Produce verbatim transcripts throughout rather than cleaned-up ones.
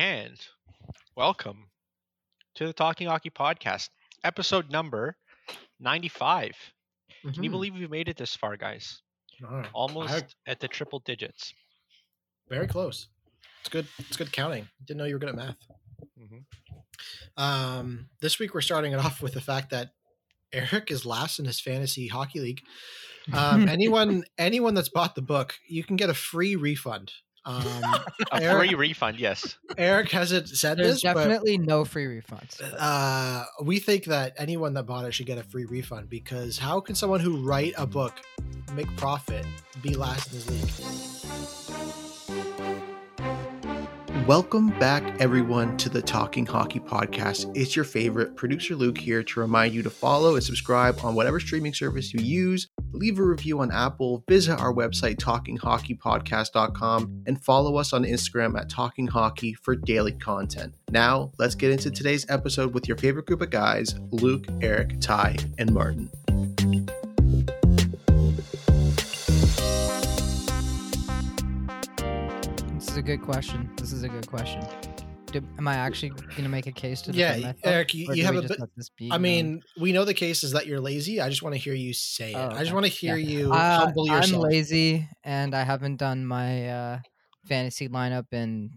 and welcome to the Talking Hockey Podcast, episode number ninety-five. Can Mm-hmm. you believe we've made it this far, guys? Oh, Almost I- at the triple digits. very close. It's good. It's good counting. Didn't know you were good at math. Mm-hmm. Um, this week we're starting it off with the fact that Eric is last in his fantasy hockey league. Um, anyone, anyone that's bought the book, you can get a free refund. Um, A Eric, free refund, yes. Eric hasn't said There's this, definitely no free refunds. but uh, we think that anyone that bought it should get a free refund because how can someone who write a book make profit be last in his league? Welcome back, everyone, to the Talking Hockey Podcast. It's your favorite producer Luke here to remind you to follow and subscribe on whatever streaming service you use. Leave a review on Apple, visit our website, talking hockey podcast dot com, and follow us on Instagram at Talking Hockey for daily content. Now, let's get into today's episode with your favorite group of guys, Luke, Eric, Ty, and Martin. This is a good question. This is a good question. Do, am I actually going to make a case to Yeah, defend myself, Eric, you- or you do have we a just bit- let this be I known? mean, we know the case is that you're lazy. I just want to hear you say it. Oh, I just okay. want to hear Yeah. you Uh, humble yourself. I'm lazy, and I haven't done my uh, fantasy lineup in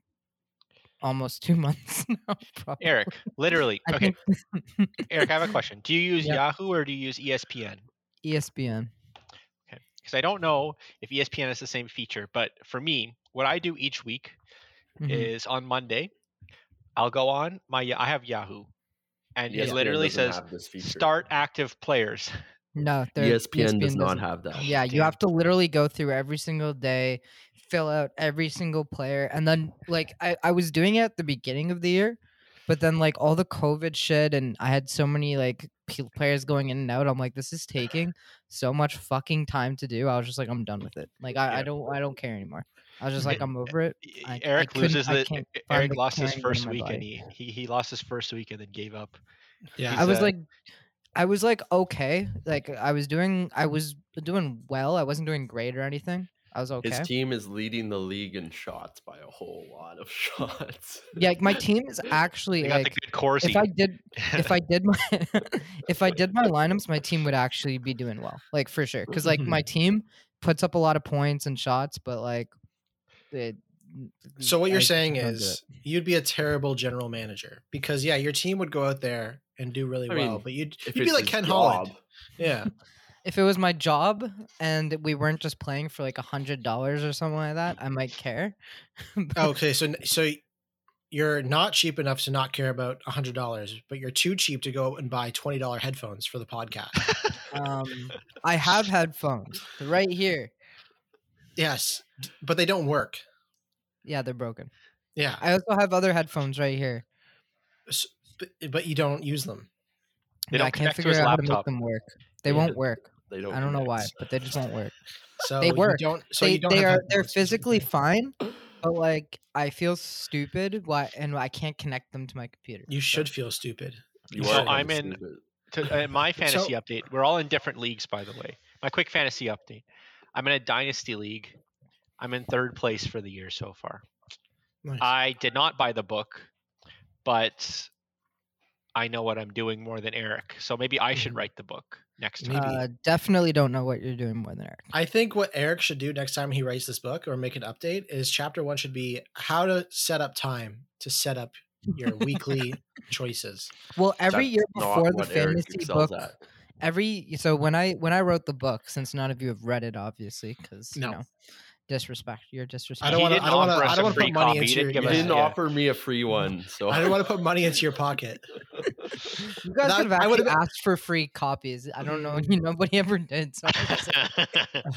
almost two months now. Probably. Eric, literally. I Okay, think Eric, I have a question. Do you use Yeah. Yahoo or do you use E S P N? E S P N. Okay, because I don't know if E S P N has the same feature, but for me, what I do each week Mhm. is on Monday, I'll go on my I have Yahoo, and E S P N it literally doesn't says have this feature. start active players. No, there- E S P N does not doesn't. have that. Yeah, you Damn. have to literally go through every single day, fill out every single player, and then like I, I was doing it at the beginning of the year, but then like all the COVID shit, and I had so many like p- players going in and out. I'm like, this is taking so much fucking time to do. I was just like, I'm done with it. Like I, Yeah. I don't I don't care anymore. I was just like, I'm over it. E- I- I Eric couldn't- loses I the can't E- find Eric the lost his carrying first in my week, body. and he, he he lost his first week and then gave up. Yeah, He's, I was uh, like, I was like okay. Like I was doing, I was doing well. I wasn't doing great or anything. I was okay. His team is leading the league in shots by a whole lot of shots. Yeah, like, my team is actually They got like the good Corsi. if I did if I did my if I did my lineups, my team would actually be doing well, like for sure. Because like my team puts up a lot of points and shots, but like, it, So what you're I saying don't do is you'd be a terrible general manager because yeah, your team would go out there and do really I well, mean, but you'd If you'd be it's like his Ken job, Holland. Yeah. if it was my job and we weren't just playing for like a hundred dollars or something like that, I might care. But- Okay, so so you're not cheap enough to not care about a hundred dollars, but you're too cheap to go and buy twenty dollar headphones for the podcast. um, I have headphones right here. Yes, but they don't work. Yeah, they're broken. Yeah, I also have other headphones right here. but, but you don't use them. They Yeah, don't I can't connect to figure his out how to make laptop. them work. They Yeah. won't work. they don't. I don't know why, connect. but they just won't work. So They you work. don't. So they you don't. they have are they're headphones, is what you're physically saying. fine, but like I feel stupid why and I can't connect them to my computer. You So- should feel stupid. You So are kinda I'm in- stupid. to uh, my fantasy So- update. We're all in different leagues, by the way. My quick fantasy update. I'm in a dynasty league. I'm in third place for the year so far. Nice. I did not buy the book, but I know what I'm doing more than Eric. So maybe I should Mhm. write the book next time. Maybe. Uh, definitely don't know what you're doing more than Eric. I think what Eric should do next time he writes this book or make an update is chapter one should be how to set up time to set up your weekly choices. Well, every That's year not before the what Eric fantasy excels book, at. every so when I when I wrote the book, since none of you have read it, obviously, because No. you know, disrespect, you're I disrespectful. don't He want to. didn't I don't want to. offer us I a don't want to free put money copy. He into didn't your. give He us yeah. didn't yeah. offer me a free one, so I don't want to put money into your pocket. You guys That- could have I actually would've- asked for free copies. I don't know. You nobody ever did. So I'm just like-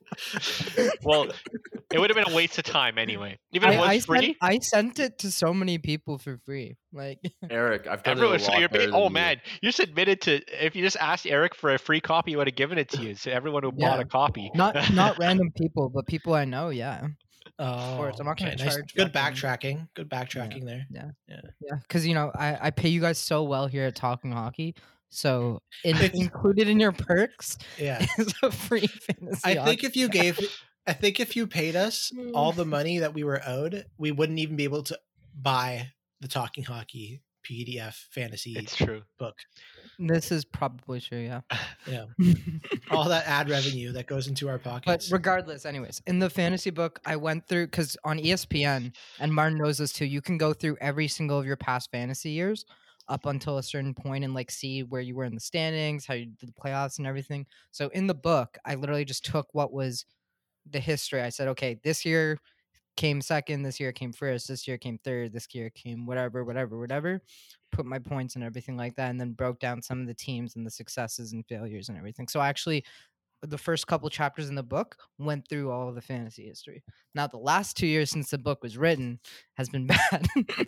well, it would have been a waste of time anyway. Even if it was I, I free. Sent, I sent it to so many people for free. Like, Eric, I've done Everyone, it a so lot you're better being, oh than you. man, you just admitted to if you just asked Eric for a free copy, he would have given it to you. So everyone who bought Yeah. a copy, not not random people, but people I know. Yeah, Oh, course, I'm not gonna nice. charge Good fucking- backtracking. Good backtracking there. yeah. Because you know, I I pay you guys so well here at Talking Hockey. So in, It's- included in your perks Yeah. is a free fantasy. I think hockey if you chat. gave, I think if you paid us all the money that we were owed, we wouldn't even be able to buy the Talking Hockey P D F fantasy It's true. book. This is probably true, yeah. Yeah. All that ad revenue that goes into our But pockets. regardless, anyways, in the fantasy book, I went through because on E S P N, and Martin knows this too, you can go through every single of your past fantasy years up until a certain point and like see where you were in the standings, how you did the playoffs and everything. So in the book, I literally just took what was the history. I said, okay, this year came second, this year came first, this year came third, this year came whatever, whatever, whatever. Put my points and everything like that, and then broke down some of the teams and the successes and failures and everything. So actually, the first couple chapters in the book went through all of the fantasy history. Now, the last two years since the book was written has been bad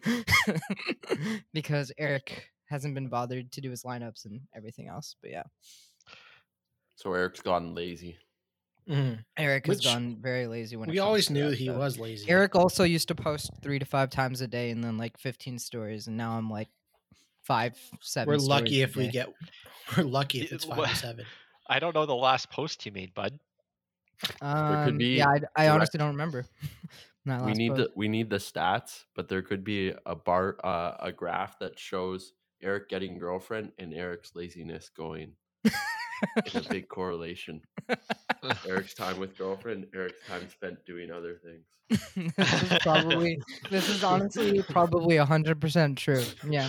because Eric hasn't been bothered to do his lineups and everything else. But yeah, So Eric's gotten lazy. Mhm. Eric Which has gone very lazy when it We comes always to knew that he stuff. was lazy. Eric also used to post three to five times a day and then like fifteen stories, and now I'm like five, seven. We're stories lucky a if we day. get. We're lucky if Yeah, it's wha- five to seven. I don't know the last post you made, bud. Um, be yeah, I, I direct- honestly don't remember. That We last need post. the we need the stats, but there could be a bar uh, a graph that shows Eric getting girlfriend and Eric's laziness going in a big correlation. Eric's time with girlfriend, Eric's time spent doing other things. This is probably this is honestly probably a hundred percent true. Yeah.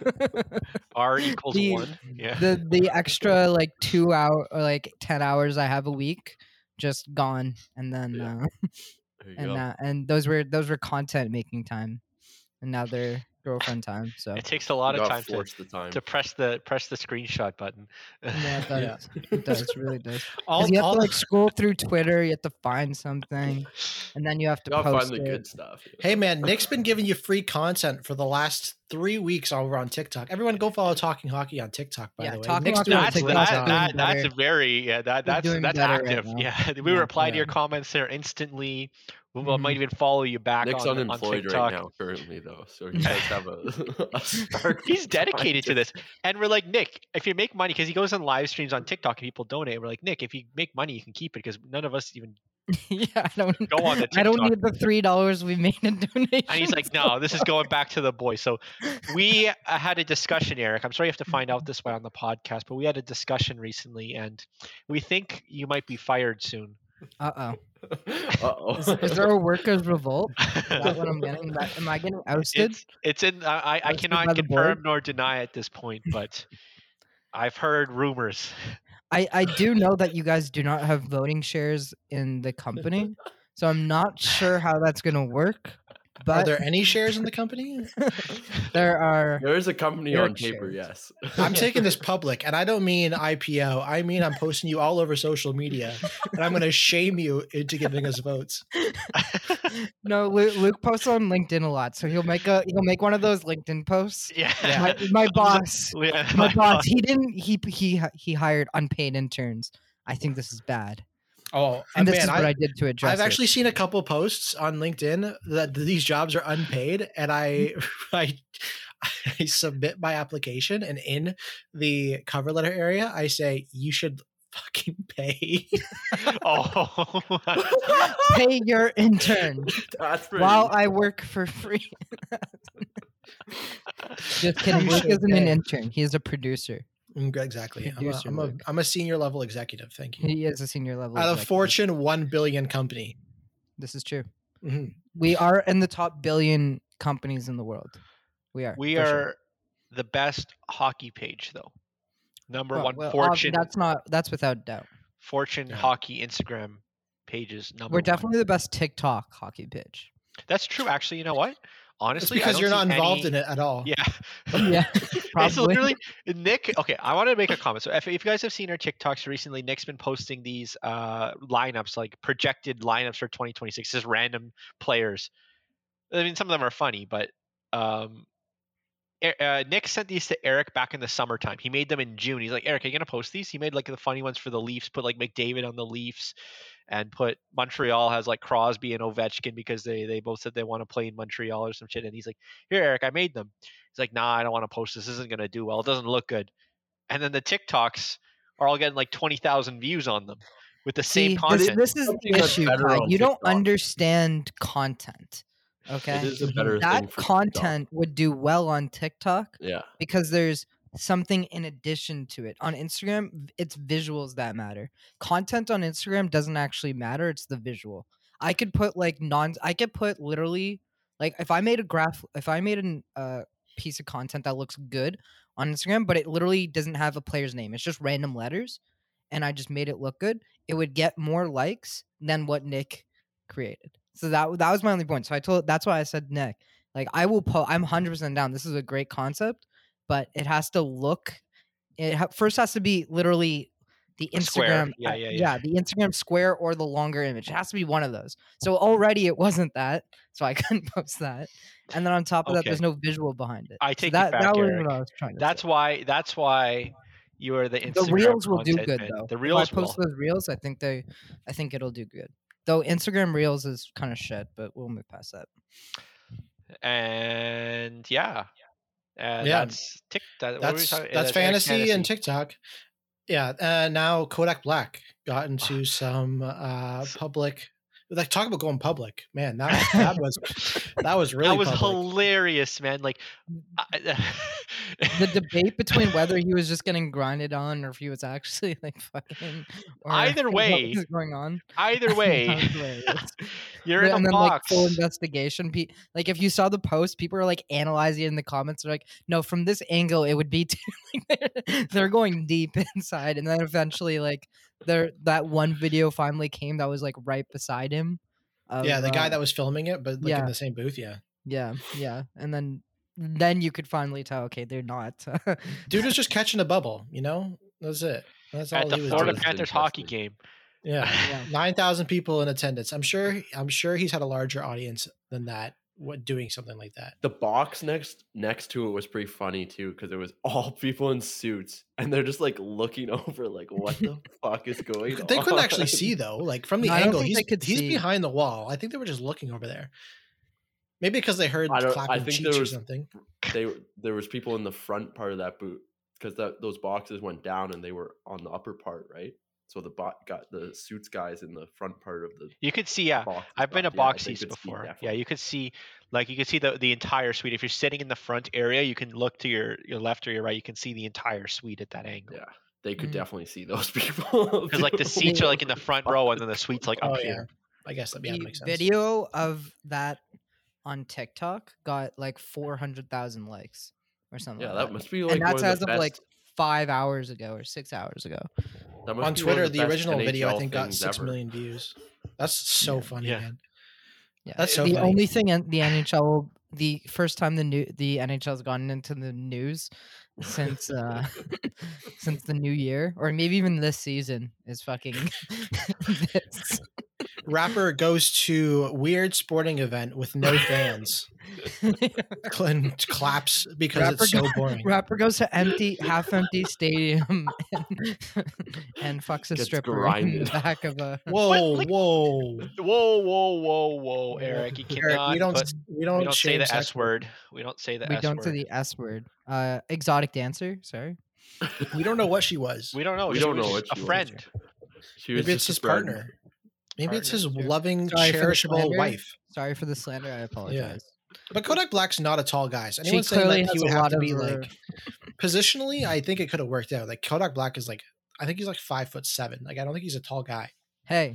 R equals The- one. Yeah. the the extra like two hour or like ten hours I have a week just gone, and then Yeah. uh, There you and go. uh, and those were those were content making time, and now they're girlfriend time. So It takes a lot You of gotta time to, force the time. to press the press the screenshot button. yeah, it does. Yeah. It does. It really does. 'Cause All, you have all to like scroll through Twitter. You have to find something, and then you have to You gotta post find the it. good stuff. you Hey know? man, Nick's been giving you free content for the last three weeks over on TikTok. Everyone go follow Talking Hockey on TikTok, by Yeah, the way. Talking Nick's Hockey doing on a That's great TikTok's that, job. doing that that's better. very yeah that We're that's doing that's better right active. now. Yeah, we Yeah. reply to your Yeah. comments there instantly. We Mhm. might even follow you back Nick's on, on unemployed TikTok. right now, currently though, so he does have a. a spark He's of dedicated to time this, and we're like, Nick, if you make money, because he goes on live streams on TikTok and people donate. We're like, Nick, if you make money, you can keep it because none of us even. yeah, I don't Go on the I don't TikTok. need the three dollars we made in donation. And he's like, no, this is going back to the boys. So we uh, had a discussion, Eric. I'm sorry you have to find out this way on the podcast, but we had a discussion recently, and we think you might be fired soon. Uh oh. Uh-oh. Is, is there a workers' revolt? Is that what I'm getting? That- Am I getting ousted? It's it's in. I I, I Ousted cannot by the confirm board? nor deny at this point, but I've heard rumors. I, I do know that you guys do not have voting shares in the company, so I'm not sure how that's gonna work. Are But there any shares in the company? there are. There is a company Eric on paper, shares. yes. I'm taking this public, and I don't mean I P O. I mean I'm posting you all over social media, and I'm going to shame you into giving us votes. No, Luke, Luke posts on LinkedIn a lot, so he'll make a he'll make one of those LinkedIn posts. Yeah. My, my boss, Yeah, my my boss, he didn't he he he hired unpaid interns. I think this is bad, Oh, and this man, is what I, I, did to address I've it. actually seen a couple posts on LinkedIn that these jobs are unpaid, and I, I, I submit my application, and in the cover letter area, I say you should fucking pay. Oh. Pay your intern That's pretty. while I work for free. Just kidding. You Luke should isn't an pay. intern. He is a producer. Mm, exactly. I'm a, Producer I'm, a, Luke. I'm a senior level executive. Thank you. He is a senior level. At a executive. Fortune one billion company. This is true. Mhm. We are in the top billion companies in the world. We are. We for are sure. the best hockey page, though. Number Well, one, well, ob- Fortune. That's not. That's without doubt. Fortune Yeah. hockey Instagram pages. Number We're one. definitely the best TikTok hockey pitch. That's true. Actually, you know what? It's Honestly, I because don't you're not see involved any- in it at all. Yeah. Yeah, It's probably. literally Nick. Okay, I want to make a comment. So if, if you guys have seen our TikToks recently, Nick's been posting these uh, lineups, like projected lineups for twenty twenty-six, just random players. I mean, some of them are funny, but um, E- uh, Nick sent these to Eric back in the summertime. He made them in June. He's like, Eric, are you gonna post these? He made like the funny ones for the Leafs. Put like McDavid on the Leafs, and put Montreal has like Crosby and Ovechkin because they they both said they want to play in Montreal or some shit. And he's like, here, Eric, I made them. He's like, nah, I don't want to post this. This isn't gonna do well. It doesn't look good. And then the TikToks are all getting like twenty thousand views on them with the See, same this, content. this is Something the that's issue. better Ty. on You don't TikTok. understand content. Okay. It is a better That thing for content would do well on TikTok TikTok. Yeah. because there's something in addition to it. On Instagram, v- it's visuals that matter. Content on Instagram doesn't actually matter, it's the visual. I could put like non I could put literally like if I made a graph if I made a uh, piece of content that looks good on Instagram, but it literally doesn't have a player's name. It's just random letters and I just made it look good, it would get more likes than what Nick created. So that that was my only point. So I told that's why I said Nick. Like I will po I'm one hundred percent down. This is a great concept, but it has to look it ha- first has to be literally the A square. Instagram Yeah, uh, yeah, yeah. the Instagram square or the longer image. It has to be one of those. So already it wasn't that, so I couldn't post that. And then on top of that, Okay. there's no visual behind it. I So take it that back, that was Eric. what I was trying to That's say. why. That's why you are the Instagram The reels will do content good man. though. The If reels I post will. those reels, I think they, I think it'll do good. Though Instagram reels is kind of shit, but we'll move past that. And yeah, and Yeah. that's tick. That, what were we That's talking- that's uh, Eric fantasy and Fantasy. TikTok. Yeah, uh, now Kodak Black got into some uh, public. Like talk about going public, man. That that was that was really that was public. hilarious, man. Like, I, The debate between whether he was just getting grinded on or if he was actually like fucking. Or Either what way- was going on. either That way, was hilarious. you're in and a then like box. full investigation. Pe- like if you saw the post, people are like analyzing it in the comments. They're like, no, from this angle, it would be. Too, like, they're, they're going deep inside, and then eventually, like, there that one video finally came that was like right beside him. of, Yeah, the guy uh, that was filming it, but like yeah. in the same booth. Yeah, Yeah, yeah, and then then you could finally tell. Okay, they're not. dude was just catching a bubble. You know, that's it. That's all At the he was Florida doing. Panthers hockey game. Yeah, Yeah. nine thousand people in attendance. I'm sure. I'm sure he's had a larger audience than that. What doing something like that? The box next next to it was pretty funny too because it was all people in suits and they're just like looking over like what the fuck is going on. They couldn't actually see though. Like from the No, I don't angle, think he's they could he's see. behind the wall. I think they were just looking over there. Maybe because they heard I don't- I clapping think cheeks there or was- something. They were there was people in the front part of that boot because that those boxes went down and they were on the upper part, right? So the bot got the suits guys in the front part of the You could see, yeah. box. I've been to stuff. Yeah, box they seats could see before. Yeah, definitely. you could see, like, you could see the the entire suite. If you're sitting in the front area, you can look to your your left or your right. You can see the entire suite at that angle. Yeah, they could Mhm. definitely see those people Because like the seats are like in the front row, and then the suite's like up Oh yeah, here. I guess that, yeah, that The makes sense. video of that on TikTok got like four hundred thousand likes or something. Yeah, like that must be like and that's one of as the of best. like five hours ago or six hours ago. that must On be one of Twitter, the, best original video I N H L think got things six ever. million views. That's so Yeah. funny, Yeah. man. Yeah, That's so the funny. only thing in the N H L, the first time the new the N H L has gotten into the news since uh since the new year, or maybe even this season, is fucking this. Rapper goes to weird sporting event with no fans. Cl- claps because Rapper it's so go- boring. Rapper goes to empty, half empty stadium and, and fucks a Gets stripper in grinded. the back of a. Whoa, Like- whoa, Whoa, whoa, whoa, whoa, Eric! You Eric, cannot. we don't put, we don't, we don't say shame the sex S word. We don't say the We S don't word. say the S word. Uh, exotic dancer. Sorry. We don't know what she was. We don't know. We She don't know was what a she was. friend. She was Maybe it's just his a friend. partner. Maybe it's Partner, his sure. loving, Sorry for the cherishable slander. wife. Sorry for the slander. I apologize. But Kodak Black's not a tall guy. So She anyone saying clearly that he has would a have lot to of. be uh, like positionally, I think it could have worked out. Like Kodak Black is like, I think he's like five foot seven. Like I don't think he's a tall guy. Hey,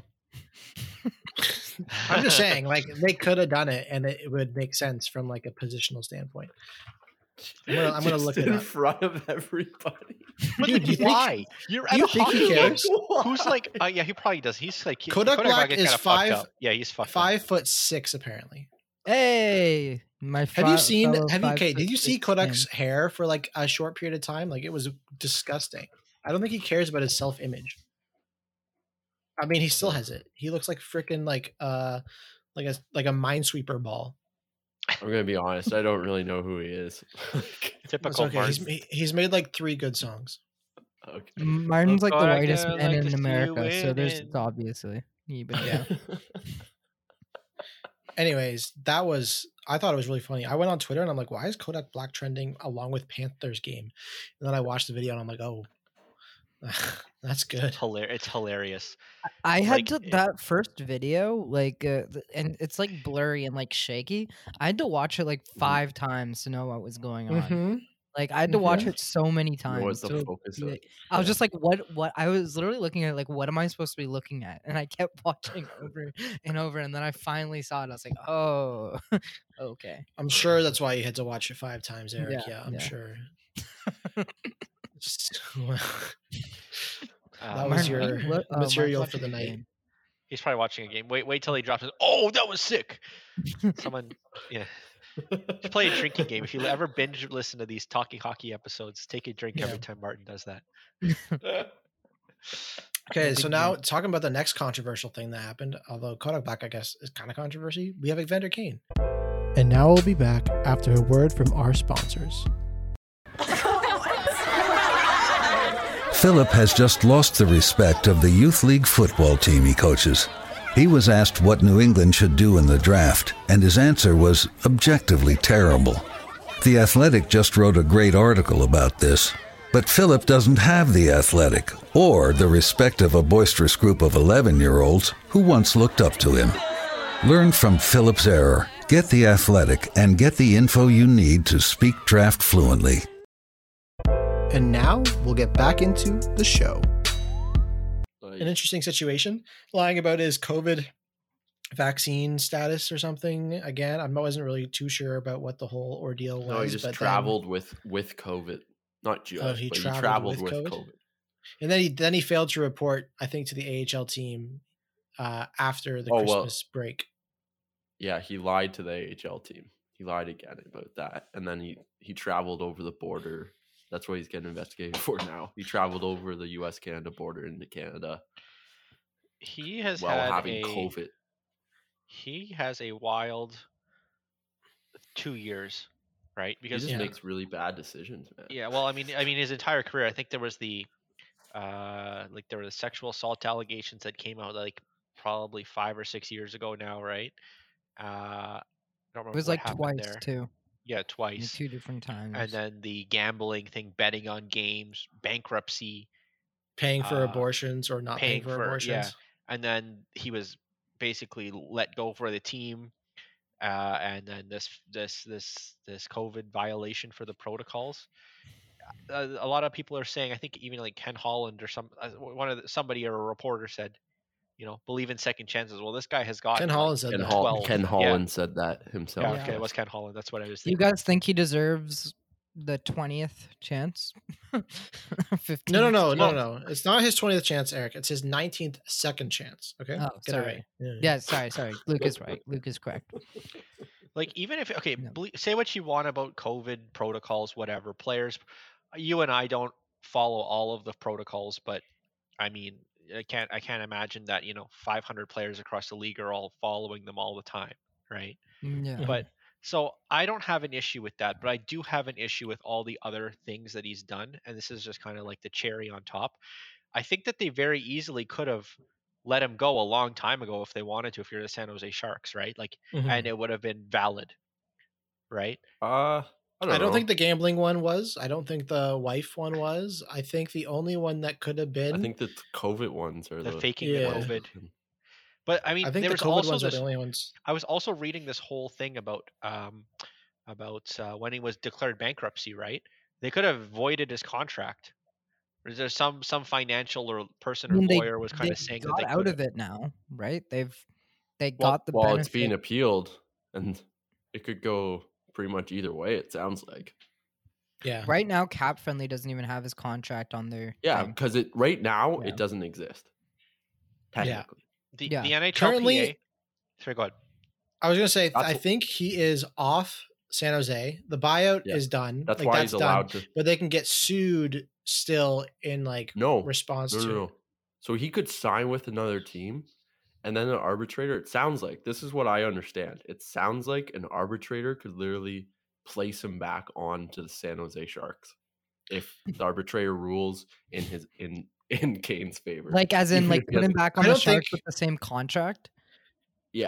I'm just saying, like they could have done it, and it, it would make sense from like a positional standpoint. I'm gonna, I'm gonna Just look it in up. front of everybody. But Dude, do you think- why? You're do at you a think he hockey game. cares? Who's like? Uh, yeah, he probably does. He's like he- Kodak Black is is kinda fucked five- up. Yeah, he's fucked up. Five foot six, apparently. hey, my. Have you fi- seen? fellow Have you? five Okay, foot did you see six Kodak's man. hair for like a short period of time? Like it was disgusting. I don't think he cares about his self image. I mean, he still has it. He looks like freaking like uh like a like a minesweeper ball. I'm gonna be honest. I don't really know who he is. That's Typical okay. He's Martin. ma- he's made like three good songs. okay. Martin's like the Look, I whitest kinda man like to in see you America, so there's winning. obviously. Yeah, but Yeah. Anyways, that was I thought it was really funny. I went on Twitter and I'm like, why is Kodak Black trending along with Panthers game? And then I watched the video and I'm like, oh, That's good. Hilarious. It's hilarious. I had Like, to it- that first video, like, uh, th- and it's like blurry and like shaky. I had to watch it like Mhm. five times to know what was going on. Mm-hmm. Like, I had to watch Mhm. it so many Know what times. the to focus be is. like- I was Yeah. just like, what? What? I was literally looking at it, like, what am I supposed to be looking at? And I kept watching over and over, and then I finally saw it. I was like, oh, okay. I'm sure that's why you had to watch it five times, Eric. Yeah, Yeah, I'm yeah. sure. Just- well, uh, that was Martin, your you lo- oh, Mark's material for watching the a night. game. he's probably watching a game. Wait, wait till he drops it. Oh, that was sick. Someone, yeah. Just play a drinking game. If you ever binge listen to these Talking Hockey episodes, take a drink Yeah. every time Martin does that. Okay, No so big now deal. talking about the next controversial thing that happened, although Kodak Black, I guess, is kind of controversy. We have Evander Kane. And now we'll be back after a word from our sponsors. Philip has just lost the respect of the youth league football team he coaches. He was asked what New England should do in the draft, and his answer was objectively terrible. The Athletic just wrote a great article about this, but Philip doesn't have the Athletic or the respect of a boisterous group of eleven-year-olds who once looked up to him. Learn from Philip's error, get the Athletic, and get the info you need to speak draft fluently. And now we'll get back into the show. Like, An interesting situation. Lying about his COVID vaccine status or something. Again, I wasn't really too sure about what the whole ordeal was. no, he just but traveled with with COVID, not just, Oh, he but traveled he traveled with with COVID? COVID. Then, and then he then he failed to report, I think, to the A H L team uh, after the Oh, well. Christmas break. Yeah, he lied to the A H L team. He lied again about that, and then he he traveled over the border. That's what he's getting investigated for now. He traveled over the U S Canada border into Canada He has while had having a, COVID. He has a wild two years, right? He Because just Yeah. makes really bad decisions, man. yeah, well, I mean, I mean, his entire career. I think there was the, uh, like there were the sexual assault allegations that came out like probably five or six years ago now, right? Uh, I don't remember It was what like happened twice there. too, Yeah, like twice. two different times. And then the gambling thing, betting on games, bankruptcy, Paying for uh, abortions or not paying, paying for, for- abortions. yeah. and then he was basically let go for the team. Uh, and then this this this this COVID violation for the protocols. Uh, a lot of people are saying, I think even like Ken Holland or some uh, one of the, somebody or a reporter said, you know, believe in second chances. Well, this guy has got Ken Holland said Ken, that. Hol- twelve. Ken Yeah. Holland said that himself. Yeah, Yeah. okay, it was Ken Holland. That's what I was Do you thinking. guys think he deserves the twentieth chance? fifteenth? No, no, no, no, Well- no. It's not his twentieth chance, Eric. It's his nineteenth second chance. Okay. Oh, Get it sorry. right. Yeah. Yeah, sorry, sorry. Luke is right. Luke is correct. Like even if okay, No. ble- say what you want about COVID protocols, whatever. Players, you and I don't follow all of the protocols, but I mean, I can't I can't imagine that you know five hundred players across the league are all following them all the time, right? Mm, Yeah. But so I don't have an issue with that, but I do have an issue with all the other things that he's done, and this is just kind of like the cherry on top. I think that they very easily could have let him go a long time ago if they wanted to. If you're the San Jose Sharks, right? Like, Mhm. and it would have been valid, right? Uh, I don't, I don't know. think the gambling one was. I don't think the wife one was. I think the only one that could have been. I think the COVID ones are The the, faking Yeah. the COVID. But I mean, I think there the was COVID also ones are this. the only ones. I was also reading this whole thing about um about uh, when he was declared bankruptcy, right? They could have voided his contract. Or is there some some financial or person I or mean, they, lawyer was kind they of saying that got they out could of it now, right? They've they Well- got the well, benefit. it's being appealed, and it could go pretty much either way. It sounds like. Yeah. Right now, Cap Friendly doesn't even have his contract on their Yeah, thing. because it right now Yeah. it doesn't exist. Technically, the Yeah. the N H L P A. Currently- Sorry, go ahead. I was gonna say. That's I wh- think he is off San Jose. The buyout Yeah. is done. that's Like, why that's he's done. allowed to. But they can get sued still in like No, response no, to. no, no. So he could sign with another team, and then an arbitrator. It sounds like this is what I understand. It sounds like an arbitrator could literally place him back on to the San Jose Sharks if the arbitrator rules in his in in Kane's favor. Like, as in, Even like, if he put him hasn't- back I on the don't Sharks think- with the same contract. yes,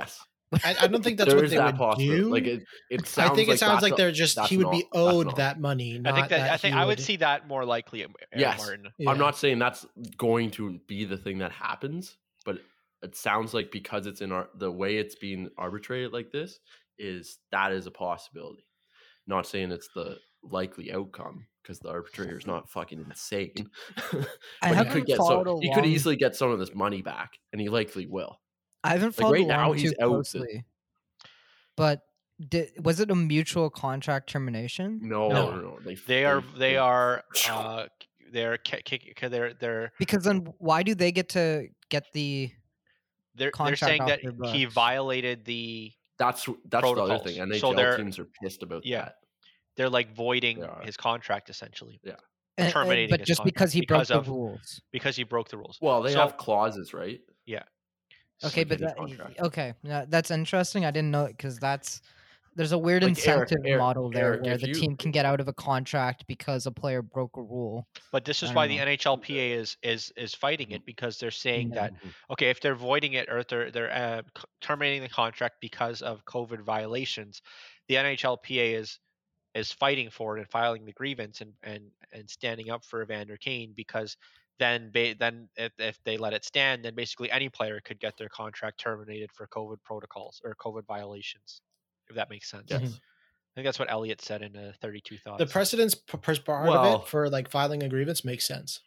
I, I don't think that's There what is they that would possibility. do. Like it, it sounds I think like it sounds that's like a- they're just that's he would not- be that's owed not. that money. Not I think that, I think he I would see that more likely, Eric Yes, Martin. Yeah. I'm not saying that's going to be the thing that happens, but it sounds like because it's in our the way it's being arbitrated like this is that is a possibility. Not saying it's the likely outcome because the arbitrator is not fucking insane. But I he haven't could get followed so he could along- easily get some of this money back, and he likely will. I haven't Like, followed right along now, too he's out the- closely. But did, was it a mutual contract termination? No, No. no, no. They They are they are uh they're ki- ki- ki- they're they're Because then why do they get to get the they're they're contract saying off that their he books? violated the That's that's the other protocols. thing. So N H L they're- teams are pissed about yeah. that. they're like voiding They are. his contract essentially and- and- terminating but his just because contract he broke because the of- rules. because he broke the rules. Well, they So- have clauses, right? Yeah. Okay, like but any that, contract. okay, yeah, that's interesting. I didn't know it because that's there's a weird Like, Eric- incentive Eric- model there Eric, where if the you- team can get out of a contract because a player broke a rule. But this is I why don't the know. N H L P A is is is fighting it because they're saying that okay, if they're voiding it or if they're they're uh, c- terminating the contract because of COVID violations, the N H L P A is is fighting for it and filing the grievance and and and standing up for Evander Kane because then ba- then if, if they let it stand, then basically any player could get their contract terminated for COVID protocols or COVID violations, if that makes sense. Yes. Mhm. I think that's what Elliot said in uh, thirty-two Thoughts. the precedence p- p- part Well- of it for like filing a grievance makes sense.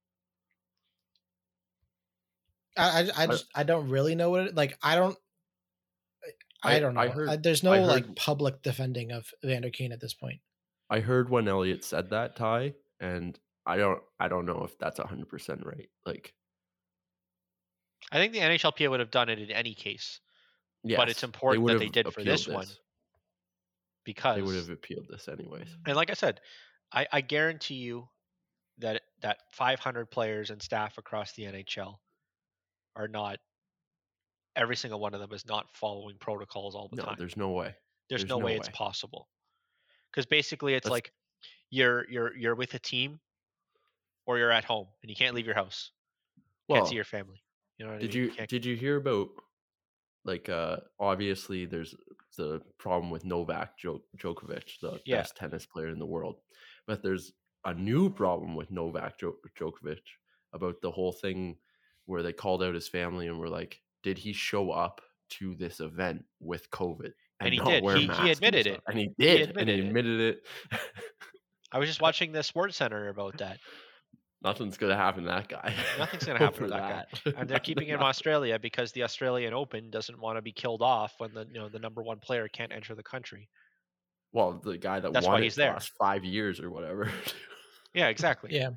I I, I just I don't really know what it like. I don't. I, I- don't know. I heard- I- There's no I like heard- public defending of Evander Kane at this point. I heard when Elliot said that, Ty, and I don't I don't know if that's one hundred percent right. Like, I think the N H L P A would have done it in any case yes, But it's important would that they have did for appealed this one. because They would have appealed this anyways. and like I said, I, I guarantee you that that five hundred players and staff across the N H L are not every single one of them is not following protocols all the No, time. there's no way. There's, there's no, no way, it's way. possible. Because basically it's That's- like you're you're you're with a team or you're at home and you can't leave your house. Can't Well, see your family. You know what did I mean? you can't- did you hear about like uh obviously there's the problem with Novak Djo- Djokovic, the Yeah. best tennis player in the world, but there's a new problem with Novak Djo- Djokovic about the whole thing where they called out his family and were like, did he show up to this event with COVID And he not did. wear He- he masks and admitted stuff? it. and he did, and admitted he it. admitted it. I was just watching the Sports Center about that. Nothing's gonna happen to that guy. Nothing's gonna happen For to that that. And they're keeping him in Australia because the Australian Open doesn't want to be killed off when the you know the number one player can't enter the country. Well, the guy that That's won why it he's the there. last five years or whatever. Yeah, exactly. Yeah,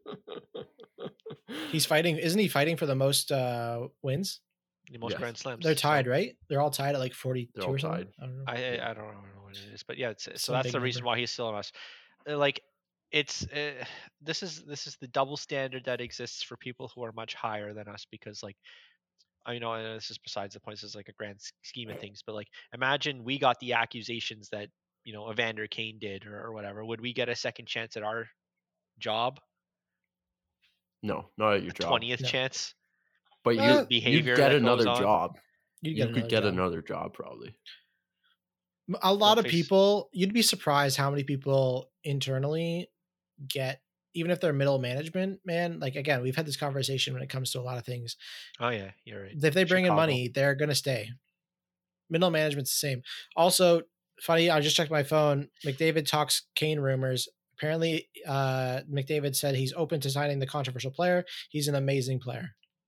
he's fighting. Isn't he fighting for the most uh wins? The most Yes. Grand Slams. They're so tied, right? They're all tied at like forty-two They're all or something. tied. I don't know. I I I don't know what it is, but yeah, it's, so Some that's big the reason number. why he's still on us. Uh, Like it's uh, this is this is the double standard that exists for people who are much higher than us because like I know and this is besides the point. This is like a grand s- scheme of things, but like imagine we got the accusations that you know Evander Kane did or, or whatever. Would we get a second chance at our job? No, not at your job. Twentieth No. chance? But Uh, you behavior you'd get that goes another on. job. You'd You get could get job. another job probably. A lot of face- people, you'd be surprised how many people internally get, even if they're middle management, man. Like, again, we've had this conversation when it comes to a lot of things. Oh yeah, you're right. If they bring in Chicago. money, they're going to stay. Middle management's the same. Also, funny, I just checked my phone. McDavid talks Kane rumors. Apparently, uh, McDavid said he's open to signing the controversial player. He's an amazing player.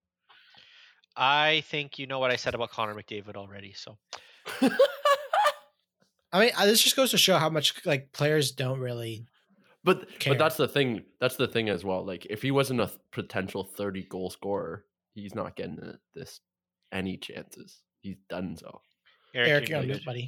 I think you know what I said about Connor McDavid already. So I mean, uh, this just goes to show how much like players don't really. But Care. but that's the thing. That's the thing as well. Like if he wasn't a th- potential thirty goal scorer, he's not getting th- this any chances. He's done so. Eric, Eric, you're you're on muted. mute, buddy.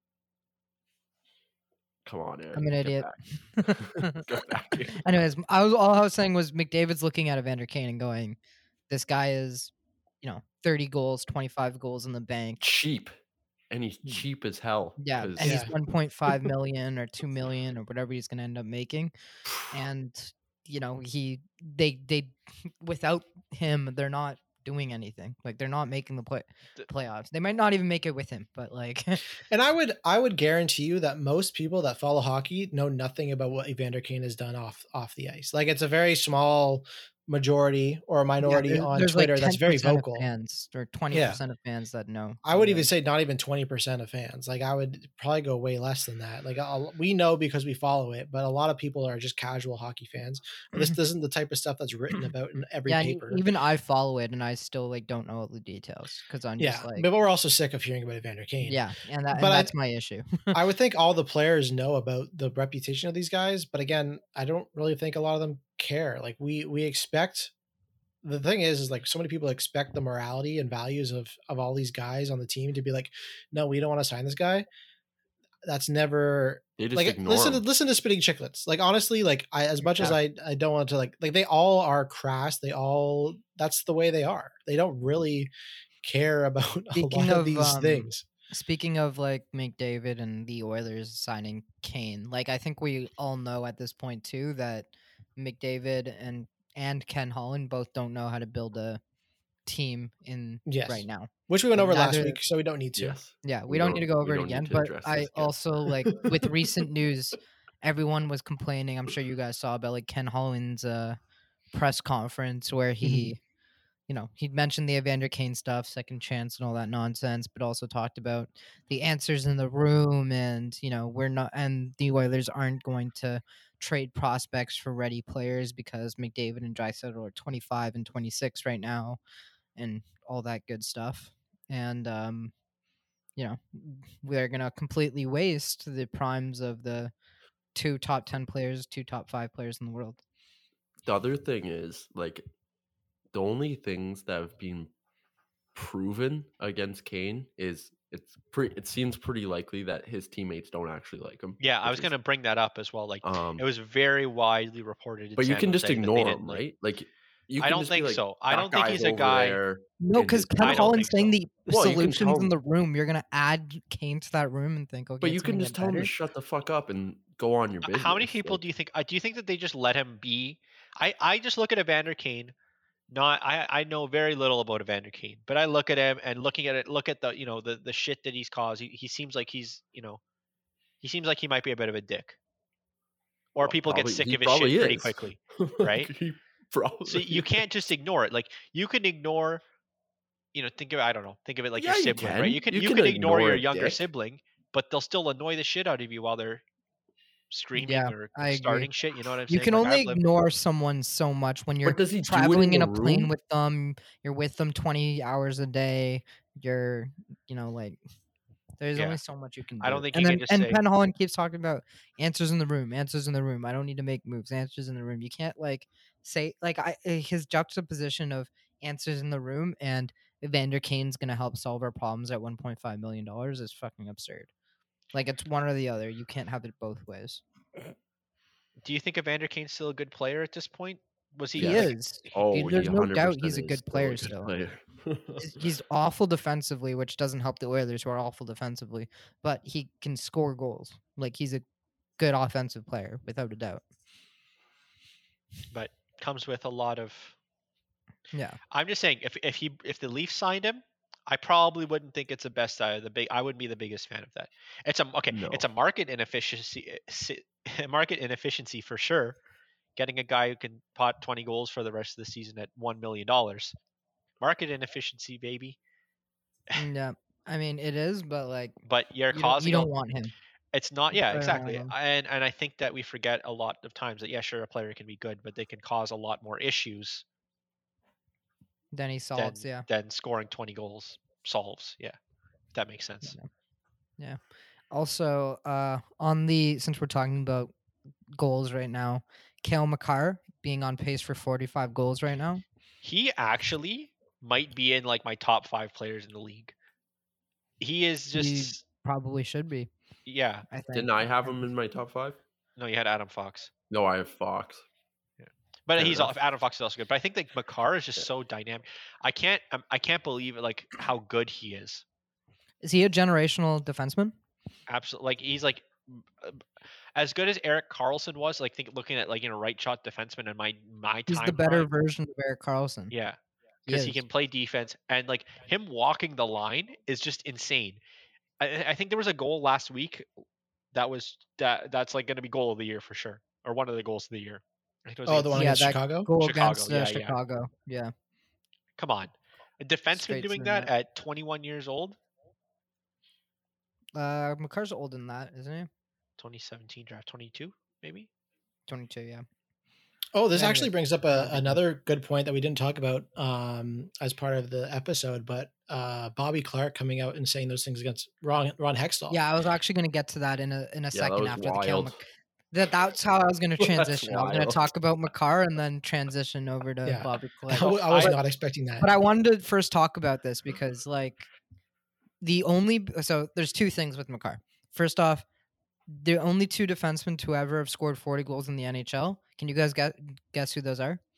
Come on, Eric. I'm an get idiot. back. Get back here. Anyways, I was all I was saying was McDavid's looking at Evander Kane and going, "This guy is, you know, thirty goals, twenty-five goals in the bank. Cheap, and he's cheap as hell. Yeah, 'cause- and Yeah. he's one point five million or two million or whatever he's going to end up making." And you know, he they they without him, they're not doing anything. Like they're not making the play The- playoffs. They might not even make it with him, but like And I would I would guarantee you that most people that follow hockey know nothing about what Evander Kane has done off off the ice. Like it's a very small majority or a minority yeah, there- on there's Twitter like that's very ten percent vocal. of fans or twenty percent of fans that know. I would who even it is. say not even twenty percent of fans. Like I would probably go way less than that. Like I'll, we know because we follow it, but a lot of people are just casual hockey fans. And this isn't the type of stuff that's written about in every yeah, and paper. even I follow it, and I still like don't know all the details because I'm yeah, just like, but we're also sick of hearing about Evander Kane. yeah, and, that, and But I- that's my issue. I would think all the players know about the reputation of these guys, but again, I don't really think a lot of them care. Like we we expect the thing is is like so many people expect the morality and values of of all these guys on the team to be like, no, we don't want to sign this guy. That's never They just like ignore listen to him. listen to Spitting Chicklets. Like honestly, like I as much as I I don't want to like like they all are crass. They all that's the way they are. They don't really care about a Speaking lot of of, these um, things. Speaking of like McDavid and the Oilers signing Kane, like I think we all know at this point too that McDavid and and Ken Holland both don't know how to build a team in Yes. right now. Which we went Like, over last neither- week, so we don't need to. Yes. Yeah, we, We don't don't- need to go we over it don't need again. to But address I this again. also like with recent news, everyone was complaining. I'm sure you guys saw about like Ken Holland's uh, press conference where he, you know, he mentioned the Evander Kane stuff, second chance, and all that nonsense, but also talked about the answers in the room, and you know, we're not, and the Oilers aren't going to trade prospects for ready players because McDavid and Draisaitl are twenty-five and twenty-six right now, and all that good stuff. And um, you know, we're gonna completely waste the primes of the two top ten players, two top five players in the world. The other thing is like the only things that have been proven against Kane is it's pretty it seems pretty likely that his teammates don't actually like him. Yeah, I which was is, going to bring that up as well. Like, um it was very widely reported. in but you San can just Jose that they ignore didn't him, like- right? Like you I can don't just be think like, so. I "That don't think guy's he's a over guy- there," No, and because just- I Ken don't Holland's think saying so. the Well, you can solutions tell in him- the room. You're gonna add Kane to that room and think, okay, But you it's gonna can get just tell him better. to shut the fuck up and go on your business. How many people like- do you think? Uh, do you think that they just let him be? I I just look at Evander Kane. Not I I know very little about Evander Kane, but I look at him and looking at it, look at the you know the the shit that he's caused. He, he seems like he's you know, he seems like he might be a bit of a dick, or Well, people probably- get sick he of his probably shit pretty is. quickly. Like, right? he probably So you can't just ignore it. Like you can ignore, you know, think of I don't know, think of it like your Yeah, you sibling, right? can. You can You you, can can ignore, ignore your a younger dick. sibling, but they'll still annoy the shit out of you while they're screaming Yeah, or I agree. starting shit. You know what I'm You saying? can Like, only I've lived- ignore someone so much when you're But does he do it traveling in the a plane room? with them. You're with them twenty hours a day. You're, you know, like there's Yeah. only so much you can do. I don't think and you then, can just and say- Ken Holland keeps talking about answers in the room, answers in the room. I don't need to make moves, answers in the room. You can't like say like I uh, his juxtaposition of answers in the room and Evander Kane's gonna help solve our problems at one point five million dollars is fucking absurd. Like it's one or the other. You can't have it both ways. Do you think Evander Kane's still a good player at this point? Was he? He like, is. Oh, He- he there's no doubt one hundred percent he's a is good still player still. player. He's- He's awful defensively, which doesn't help the Oilers, who are awful defensively. But he can score goals. Like he's a good offensive player, without a doubt. But comes with a lot of. Yeah, I'm just saying, if if he if the Leafs signed him, I probably wouldn't think it's the best. Uh, the big, I wouldn't be the biggest fan of that. It's a okay. It's a No. market inefficiency. eh, si- Market inefficiency for sure. Getting a guy who can pot twenty goals for the rest of the season at one million dollars. Market inefficiency, baby. yeah. I mean, it is, but like But you're you don't, causing. you a- don't want him. It's not. Yeah, But, exactly. um, And and I think that we forget a lot of times that yeah, sure, a player can be good, but they can cause a lot more issues Then he than, solves. Yeah. than scoring twenty goals solves. Yeah, if that makes sense. Also, uh, on the since we're talking about goals right now, Cale Makar being on pace for forty-five goals right now. He actually might be in like my top five players in the league. He is just He probably should be. yeah. I think. Didn't I have him in my top five? No, you had Adam Fox, No, I have Fox. but Fair he's enough. al- Adam Fox is also good. But I think like Makar is just Yeah. so dynamic. I can't um, I can't believe it, like how good he is. Is he a generational defenseman? Absolutely, like he's like m- uh, as good as Eric Carlson was. Like think looking at like you know right shot defenseman in my my He's time. the better prime, version of Eric Carlson. Yeah, because he is. can play defense, and like him walking the line is just insane. I, I think there was a goal last week that was that that's like going to be goal of the year for sure, or one of the goals of the year. I think it was Oh, the one against Yeah, against that Chicago. goal Chicago, against uh, yeah, yeah. Chicago. Yeah. Come on, a defenseman Straight doing to the that net. at twenty-one years old, Uh, McCarr's older than that, isn't he? twenty seventeen draft, twenty-two maybe. twenty-two, yeah. Oh, this Anyway, actually brings up not a, a big deal. another good point that we didn't talk about um, as part of the episode, but uh, Bobby Clark coming out and saying those things against Ron, Ron Hextall. Yeah, I was actually going to get to that in a in a Yeah, that second was after the Cal. wild. Mc- that that's how I was going to That's transition. I was going to wild. talk about McCarr and then transition over to Yeah. Bobby I Clark. w- I was I- not expecting that. But I wanted to first talk about this because, like, the only so there's two things with McCarr. First off, the only two defensemen to ever have scored forty goals in the N H L. Can you guys guess guess who those are?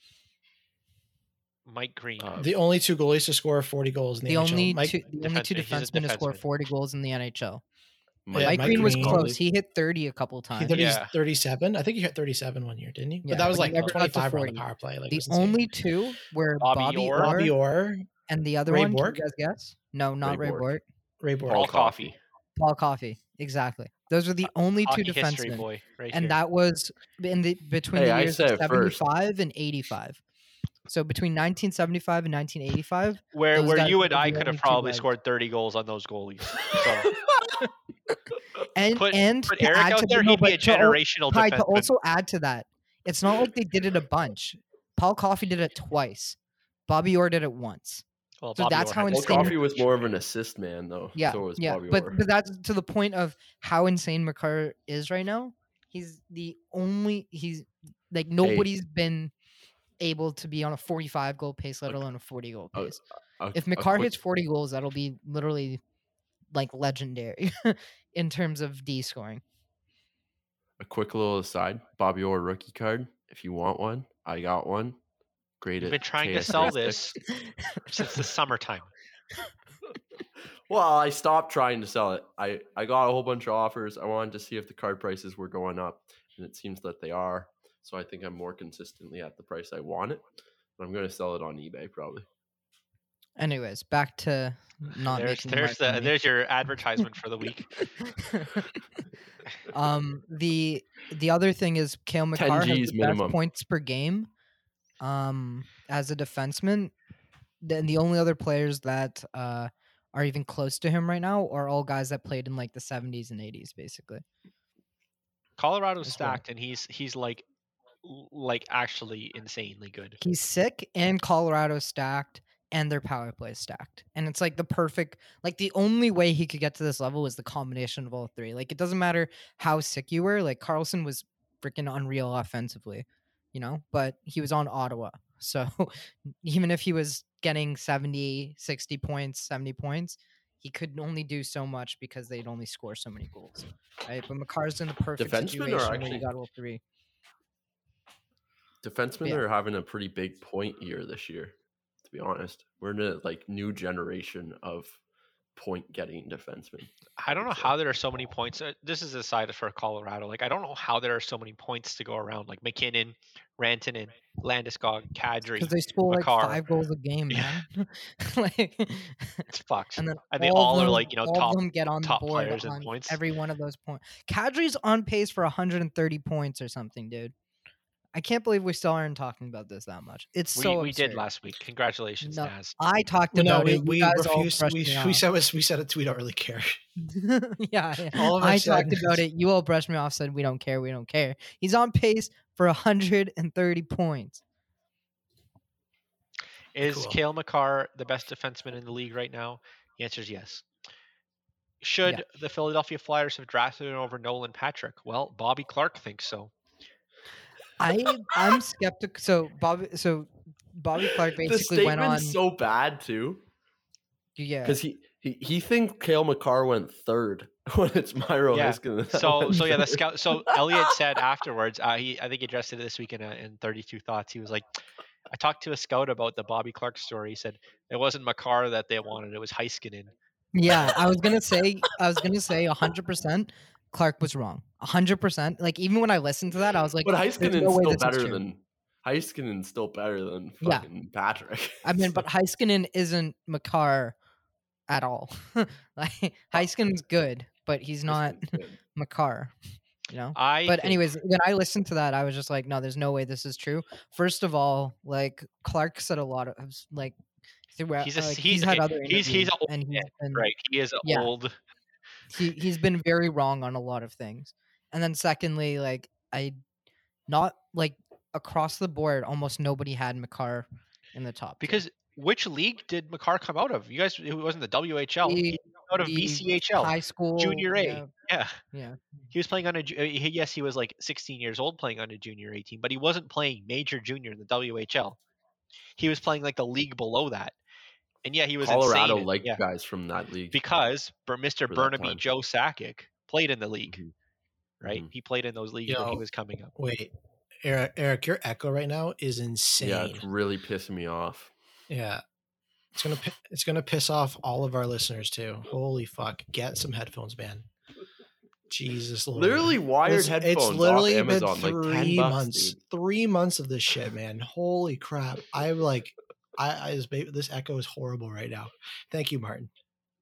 Mike Green. Uh, The only two goalies to score forty goals in the, The N H L. only Mike, two, the only two defenseman. He's a defensemen to score defenseman. forty goals in the N H L. Yeah, Mike, Mike Green was Green- close. He hit thirty a couple he times. thirty, Yeah. thirty-seven. I think he hit thirty-seven one year, didn't he? Yeah, but that was but he like never got to twenty-five on forty. the power play. Like, it The was insane. only two were Bobby Bobby, Orr. Orr, Bobby Orr, and the other Ray one. Bork? Can you guys guess? No, not Ray Ray Bork. Bork. Ray Bork. Paul Paul Coffey. Paul Coffey. Exactly. Those were the only two Hockey history defensemen. boy, right And here. that was in the between Hey, the I years said of it first. seventy-five and eighty-five. So between nineteen seventy-five and nineteen eighty-five, where those where guys you were and the I only could have two probably legs. scored thirty goals on those goalies. So and put, and put to Eric add out to there, no, he'd be a but to al- generational Ty, to defenseman. also add to that, it's not like they did it a bunch. Paul Coffey did it twice. Bobby Orr did it once. Well, so Bobby that's Orr how had Paul insane- Coffey was more of an assist man, though. Yeah, So was yeah, Bobby but Orr. but that's to the point of how insane McCarr is right now. He's the only he's like nobody's been able to be on a forty-five goal pace, let Okay. alone a forty goal A- pace. A- If a McCarr quick- hits forty goals, that'll be literally like legendary in terms of D scoring. A quick little aside, Bobby Orr rookie card. If you want one, I got one. Great. We've at been trying to K S sell basics. this since the summertime. Well, I stopped trying to sell it. I, I got a whole bunch of offers. I wanted to see if the card prices were going up, and it seems that they are. So I think I'm more consistently at the price I want it. But I'm going to sell it on eBay probably. Anyways, back to not There's making there's my the money. there's your advertisement for the week. um the the other thing is Cale McCarr has the G's best minimum. points per game um as a defenseman. Then the only other players that uh are even close to him right now are all guys that played in like the seventies and eighties basically. Colorado's That's right. stacked, and he's he's like l- like actually insanely good. He's sick and Colorado's stacked and their power play is stacked. And it's like the perfect like the only way he could get to this level is the combination of all three. Like it doesn't matter how sick you were, like Carlson was freaking unreal offensively, you know, but he was on Ottawa. So even if he was getting seventy, sixty points, seventy points, he could only do so much because they'd only score so many goals. Right? But McCarr's in the perfect Defensemen are situation where actually- you got all three. Defensemen Yeah. are having a pretty big point year this year, to be honest. We're in a like new generation of point getting defensemen. I don't know So- how there are so many points. uh, This is aside for Colorado. Like I don't know how there are so many points to go around. Like McKinnon, Rantanen, Landeskog, Kadri. Because they score like Makar. five goals a game, Yeah. man. like, It's fucked. and then And they all, all of are, them, like, you know, all top- of them get on top the board players in on points. every one of those points. Kadri's on pace for one hundred thirty points or something, dude. I can't believe we still aren't talking about this that much. It's we so we did absurd. last week. Congratulations, No. Naz. I talked Well, no, about we, it. You we guys all refuse. brushed We, me we off. said was we said it. We don't really care. yeah, yeah. All of I us talked said- about it. You all brushed me off. Said we don't care. We don't care. He's on pace for one hundred thirty points. Is Cool. Cale Makar the best defenseman in the league right now? The answer is yes. Should Yeah. the Philadelphia Flyers have drafted him over Nolan Patrick? Well, Bobby Clark thinks so. I I'm skeptical. So Bobby, so Bobby Clark The basically went on. statement's so bad too. yeah, Because he, he he thinks Cale McCarr went third when it's Myro Yeah. Heiskanen that So went so yeah, the third. scout. So Elliot said afterwards. Uh, he I think he addressed it this week in, a, in thirty-two Thoughts. He was like, I talked to a scout about the Bobby Clark story. He said it wasn't Makar that they wanted; it was Heiskanen. yeah. I was gonna say I was gonna say one hundred percent. Clark was wrong. one hundred percent. Like even when I listened to that, I was like, But "There's Heiskanen's no way still this is better true." than Heiskanen's still better than Yeah. fucking Patrick. I mean, but Heiskanen isn't Makar at all. Like Heiskanen's good, but he's not Heiskanen's good. Makar. You know. I But think- anyways, when I listened to that, I was just like, no, there's no way this is true. First of all, like Clark said a lot of like throughout. He's a- like, he's- had okay, other he's- he's interviews, old and he's been, right, he is Yeah. old. he he's been very wrong on a lot of things. And then secondly, like I not like across the board, almost nobody had Makar in the top two. Because which league did Makar come out of? You guys, it wasn't the W H L. The- he came out of the B C H L, high school Junior A. Yeah, Yeah, yeah. he was playing on a. ju- uh, he- Yes, he was like sixteen years old playing on a junior A team, but he wasn't playing major junior in the W H L. He was playing like the league below that, and yeah, he was Colorado insane. liked yeah, guys from that league because Bur- Mister for that Burnaby time. Joe Sakic played in the league, Mhm. right? Mhm. He played in those leagues when he Yo, was coming up. Wait, Eric, Eric, your echo right now is insane. Yeah, it's really pissing me off. Yeah. It's gonna pi- it's gonna piss off all of our listeners too. Holy fuck! Get some headphones, man. Jesus Lord. Literally wired It's- headphones It's literally off Amazon, been like three ten bucks, months. dude. Three months of this shit, man. Holy crap! I'm like, I, I this, baby, this echo is horrible right now. Thank you, Martin.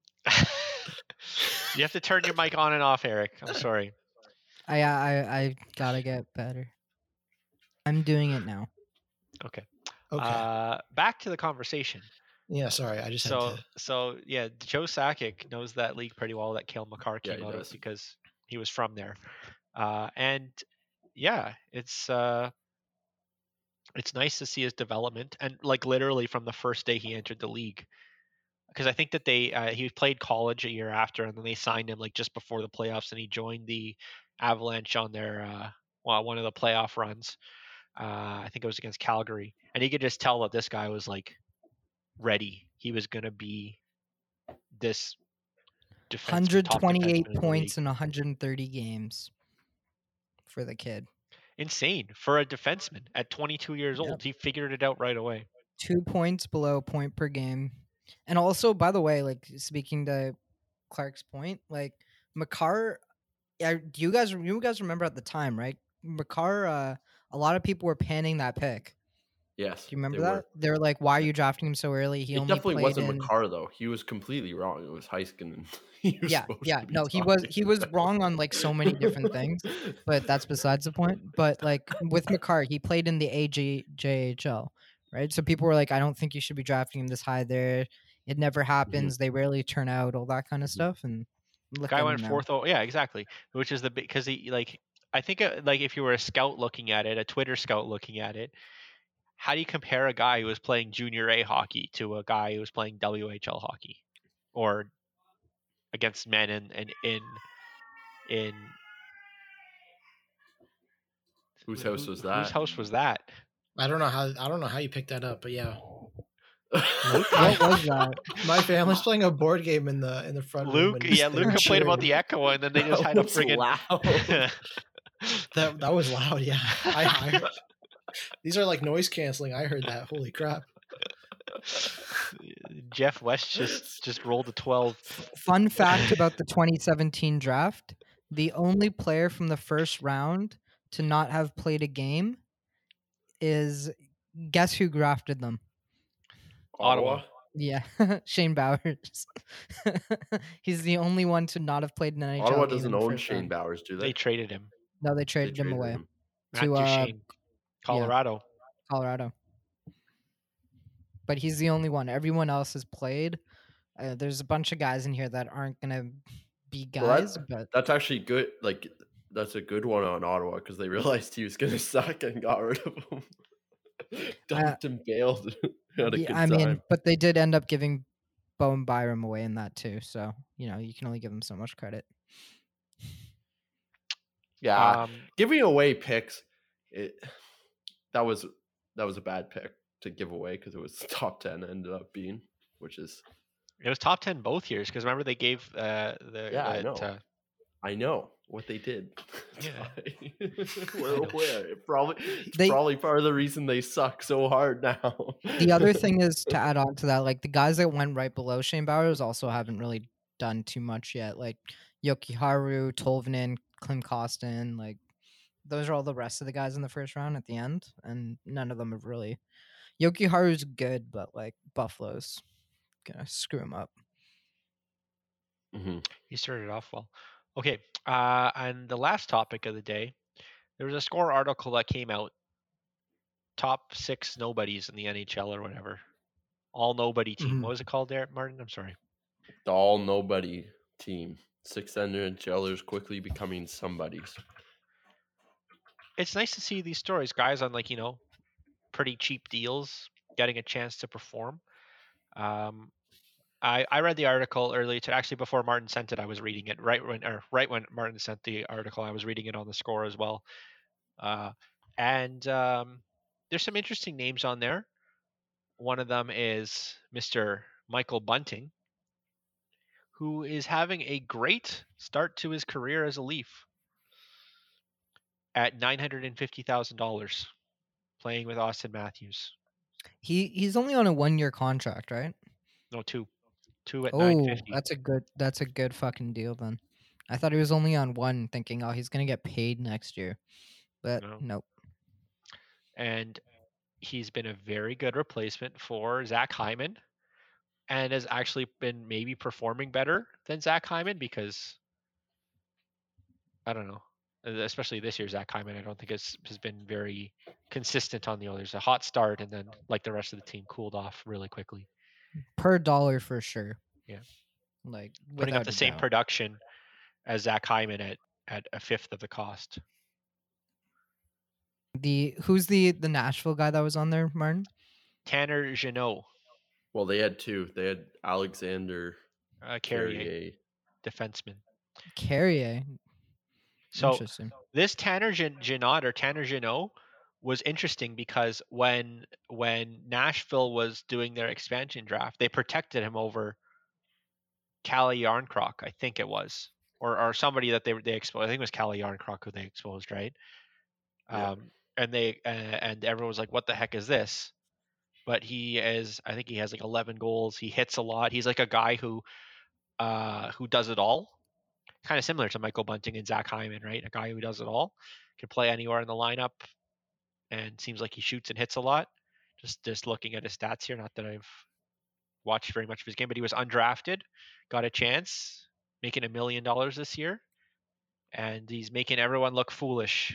You have to turn your mic on and off, Eric. I'm sorry. I I I gotta get better. I'm doing it now. Okay. Okay. Uh, back to the conversation. yeah. Sorry, I just So, had to. so yeah, Joe Sakic knows that league pretty well that Cale Makar Yeah, came he out of does. because he was from there. Uh, and yeah, it's uh, it's nice to see his development, and like literally from the first day he entered the league, because I think that they uh, he played college a year after, and then they signed him like just before the playoffs, and he joined the Avalanche on their uh, well, one of the playoff runs. Uh, I think it was against Calgary, and you could just tell that this guy was like ready. He was gonna be this defenseman, top one hundred twenty-eight defenseman in the points league. in one hundred thirty games for the kid. Insane for a defenseman at twenty-two years Yep. old. He figured it out right away. Two points below point per game. And also, by the way, like speaking to Clark's point, like Makar, yeah, do you guys you guys remember at the time, right? Makar, uh, a lot of people were panning that pick. Yes. Do you remember they that? were. They were like, "Why are you drafting him so early? He It only definitely played wasn't in." Makar though. He was completely wrong. It was Heiskanen. He was Yeah, supposed yeah, to be no, he was talking he was about. wrong on like so many different things, but that's besides the point. But like with Makar, he played in the A J H L, right? So people were like, "I don't think you should be drafting him this high there. It never happens. They rarely turn out, all that kind of stuff." And look Guy at him went now. fourth. Oh, yeah, exactly. Which is the because he like I think uh, like if you were a scout looking at it, a Twitter scout looking at it, how do you compare a guy who was playing junior A hockey to a guy who was playing W H L hockey, or against men in in in, in Whose house was Whose that? house was that? I don't know how. I don't know how you picked that up, but yeah, What was that? my family's playing a board game in the in the front room. Luke, and yeah, they're Luke complained about cheering. the echo, and then they just had a That was friggin' loud. That that was loud. Yeah, I, I heard- these are like noise canceling. I heard that. Holy crap! Jeff West just just rolled a twelve. Fun fact about the twenty seventeen draft: the only player from the first round to not have played a game is guess who drafted them? Ottawa. Yeah, Shane Bowers. He's the only one to not have played an N H L Ottawa game in doesn't the own first Shane round. Bowers, do They they? traded him. No, they They traded him traded away him. Matt to uh, Duchene, Colorado. Colorado. But he's the only one. Everyone else has played. Uh, there's a bunch of guys in here that aren't gonna be Well, that- guys, but That's actually good. Like that's a good one on Ottawa because they realized he was going to suck and got rid of him. Dumped and bailed. Had a yeah, good I mean, time. but they did end up giving Bowen Byram away in that too. So you know, you can only give them so much credit. Yeah, Um, giving away picks, it that was that was a bad pick to give away because it was top ten ended up being, which is it was top ten both years because remember they gave uh, the Yeah, I that, know. uh, I know what they did. Yeah. We're aware. It probably it's They- probably part of the reason they suck so hard now. The other thing is to add on to that, like the guys that went right below Shane Bowers also haven't really done too much yet. Like Yokiharu, Tolvanen, Klim Kostin, like those are all the rest of the guys in the first round at the end, and none of them have really. Yokiharu's good, but like Buffalo's gonna screw him up. Mm-hmm. He started off well. Okay, uh, and the last topic of the day, there was a score article that came out. Top six nobodies in the N H L or whatever. All nobody team. Mhm. What was it called there, Martin? I'm sorry. The all nobody team. Six N H Lers quickly becoming somebodies. It's nice to see these stories, guys on like, you know, pretty cheap deals getting a chance to perform. Um, I, I read the article earlier to actually before Martin sent it. I was reading it right when or right when Martin sent the article. I was reading it on the Score as well. Uh, and um, there's some interesting names on there. One of them is Mister Michael Bunting, who is having a great start to his career as a Leaf at nine hundred fifty thousand dollars, playing with Austin Matthews. He he's only on a one year contract, right? No, two, two at Oh, nine fifty. that's a good that's a good fucking deal then. I thought he was only on one, thinking, oh, he's gonna get paid next year, but No. nope. And he's been a very good replacement for Zach Hyman, and has actually been maybe performing better than Zach Hyman because I don't know, especially this year, Zach Hyman, I don't think has has been very consistent on the Oilers. A hot start, and then like the rest of the team cooled off really quickly. Per dollar for sure. Yeah. Like Putting up without the a same doubt. production as Zach Hyman at, at a fifth of the cost. The who's the the Nashville guy that was on there, Martin? Tanner Jeannot, Well, they had two. They had Alexander uh, Carrier, Carrier. defenseman. Carrier. So Interesting. this Tanner Jean- Jeannot or Tanner Jeannot was interesting because when when Nashville was doing their expansion draft, they protected him over Calle Yarncroc, I think it was, or or somebody that they they exposed. I think it was Calle Yarncroc who they exposed, right? Yeah. Um, and they uh, and everyone was like, "What the heck is this?" But he is, I think he has like eleven goals. He hits a lot. He's like a guy who uh, who does it all. Kind of similar to Michael Bunting and Zach Hyman, right? A guy who does it all, can play anywhere in the lineup, and seems like he shoots and hits a lot. Just just looking at his stats here, not that I've watched very much of his game, but he was undrafted, got a chance, making a million dollars this year, and he's making everyone look foolish.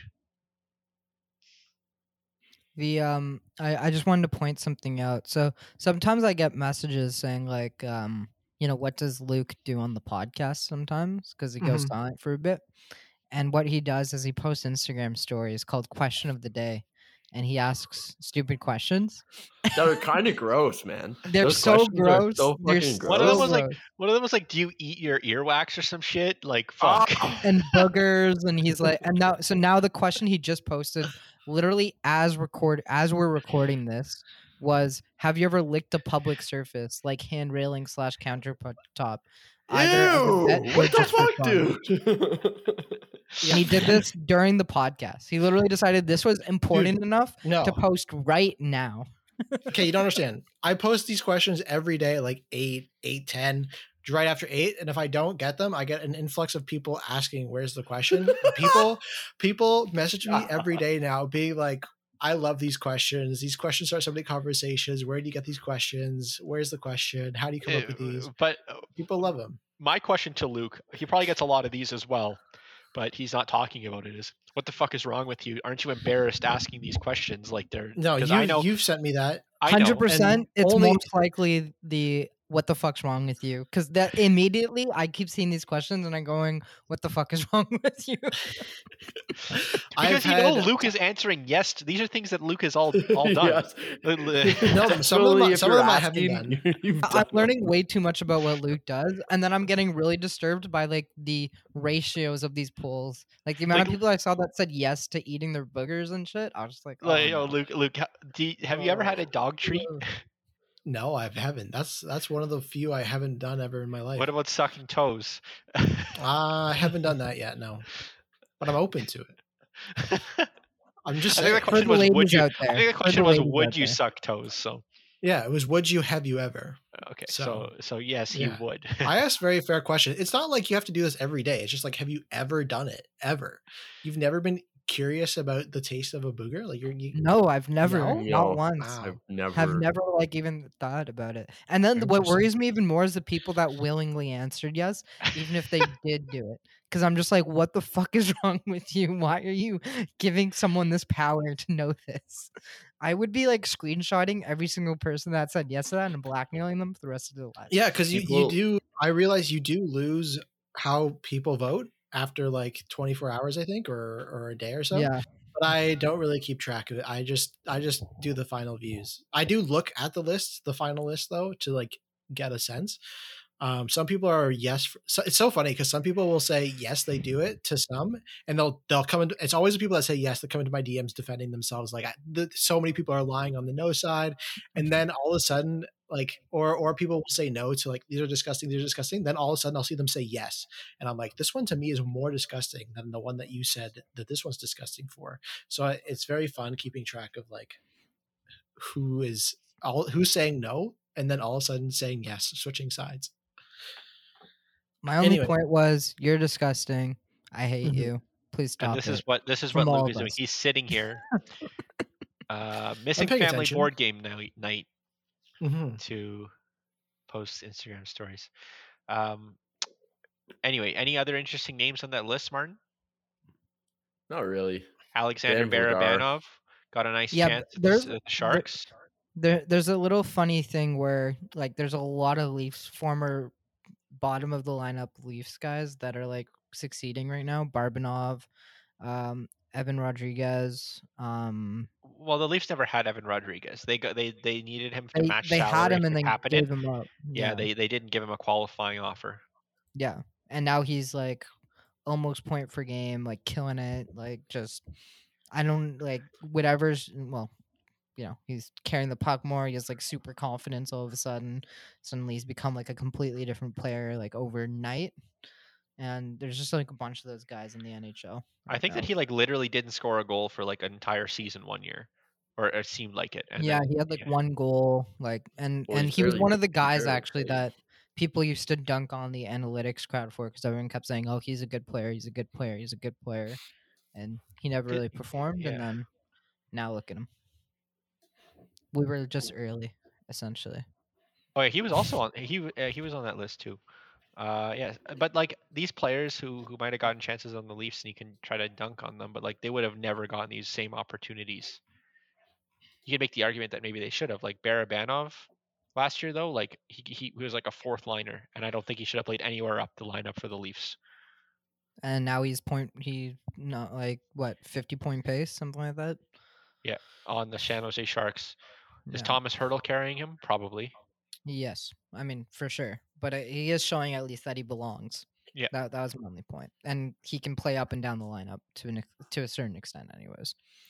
The um I, I just wanted to point something out. So sometimes I get messages saying like um you know, what does Luke do on the podcast sometimes, because he goes Mhm. silent for a bit. And what he does is he posts Instagram stories called Question of the Day, and he asks stupid questions. That are kind of gross, man. They're Those so questions are gross. so They're fucking so One of them gross. was like, gross. one of them was like, "Do you eat your earwax or some shit?" Like, fuck. Ah! And boogers, and he's like, and now so now the question he just posted literally as record as we're recording this was, have you ever licked a public surface like hand railing slash countertop, either as a bet Ew! or What the just for fuck, fun? dude? And he did this during the podcast. He literally decided this was important enough No. to post right now. Okay, you don't understand. I post these questions every day, like eight, eight, ten, right after eight. And if I don't get them, I get an influx of people asking, "Where's the question?" people, people message me every day now, being like, "I love these questions. These questions start so many conversations. Where do you get these questions? Where's the question? How do you come up with these?" But uh, People love them. my question to Luke, he probably gets a lot of these as well, but he's not talking about it, is what the fuck is wrong with you? Aren't you embarrassed asking these questions like they're No, because you, I know you've sent me that. I know. Hundred percent. It's only- most likely the what the fuck's wrong with you? Because that immediately I keep seeing these questions and I'm going, what the fuck is wrong with you? Because you know Luke is answering yes. To, these are things that Luke has all all done. Yes. No, some of them, Really, I- if some of you're them I haven't asking, done. you've I'm done learning way too much about what Luke does, and then I'm getting really disturbed by like the ratios of these polls. Like the amount Like- of people I saw that said yes to eating their boogers and shit. I was just like, oh, Like, you know, no. Luke, Luke, ha- do you, have you ever had a dog treat? No, I haven't. That's that's one of the few I haven't done ever in my life. What about sucking toes? Uh, I haven't done that yet. No, but I'm open to it. I'm just I saying. think the For question the was, would ladies you? out I there, think the for question the was, ladies would out you there. suck toes? So Yeah, it was. Would you? Have you ever? okay, So- so so yes, he yeah. would. I asked very fair question. It's not like you have to do this every day. It's just like, have you ever done it? Ever? You've never been curious about the taste of a booger? Like you're you, No, I've never, No? not No, once. Wow. I've never. Have never like even thought about it. And then what Interesting. worries me even more is the people that willingly answered yes, even if they did do it. Because I'm just like, what the fuck is wrong with you? Why are you giving someone this power to know this? I would be like screenshotting every single person that said yes to that and blackmailing them for the rest of their lives. Yeah, because you, you People- do. I realize you do lose how people vote after like twenty-four hours, I think, or or a day or so. Yeah. But I don't really keep track of it. I just I just do the final views. I do look at the list, the final list though, to like get a sense. Um, some people are yes. For, so it's so funny because some people will say yes, they do it to some, and they'll they'll come into. It's always the people that say yes that come into my D Ms defending themselves. Like I, the, so many people are lying on the no side, and then all of a sudden, like or or people will say no to like these are disgusting, these are disgusting. Then all of a sudden, I'll see them say yes, and I'm like, this one to me is more disgusting than the one that you said that this one's disgusting for. So I, it's very fun keeping track of like who is all who's saying no, and then all of a sudden saying yes, switching sides. My only Anyway. point was, you're disgusting. I hate Mhm. you. Please stop And this it. is what this is From what all Luke of is doing. us. He's sitting here, uh, missing paying family attention. board game night night Mm-hmm. to post Instagram stories. Um. Anyway, any other interesting names on that list, Martin? Not really. Alexander Dan Vladar. Barabanov got a nice Yeah, chance but at the, there's- s- at the there- Sharks. There, there's a little funny thing where like there's a lot of Leafs former bottom of the lineup Leafs guys that are like succeeding right now. Barbanov, um, Evan Rodriguez. Um, Well, the Leafs never had Evan Rodriguez. They got they they needed him to they match they salary had him to and then Kapanen. gave him up. Yeah, they they didn't give him a qualifying offer. yeah, and now he's like almost point per game, like killing it. Like just I don't like whatever's well. You know, he's carrying the puck more. He has like super confidence all of a sudden. Suddenly he's become like a completely different player like overnight. And there's just like a bunch of those guys in the N H L. I right think that now. he like literally didn't score a goal for like an entire season one year, or it seemed like it. And yeah, then, he had like yeah. one goal, like and Well, and he's he was barely- one of the he's guys barely actually played. that people used to dunk on the analytics crowd for because everyone kept saying, "Oh, he's a good player. He's a good player. He's a good player," and he never Did- really performed. yeah. And then now look at him. We were just early, essentially. Oh yeah, he was also on he w- uh, he was on that list too. Uh, yeah, but like these players who who might have gotten chances on the Leafs, and you can try to dunk on them, but like they would have never gotten these same opportunities. You could make the argument that maybe they should have. Like Barabanov last year, though, like he he, he was like a fourth liner, and I don't think he should have played anywhere up the lineup for the Leafs. And now he's point he not like what fifty point pace, something like that. On the San Jose Sharks, is Yeah. Thomas Hurdle carrying him? Probably. Yes, I mean for sure, but uh, he is showing at least that he belongs. Yeah. that that was my only point, and he can play up and down the lineup to an ex- to a certain extent, anyways.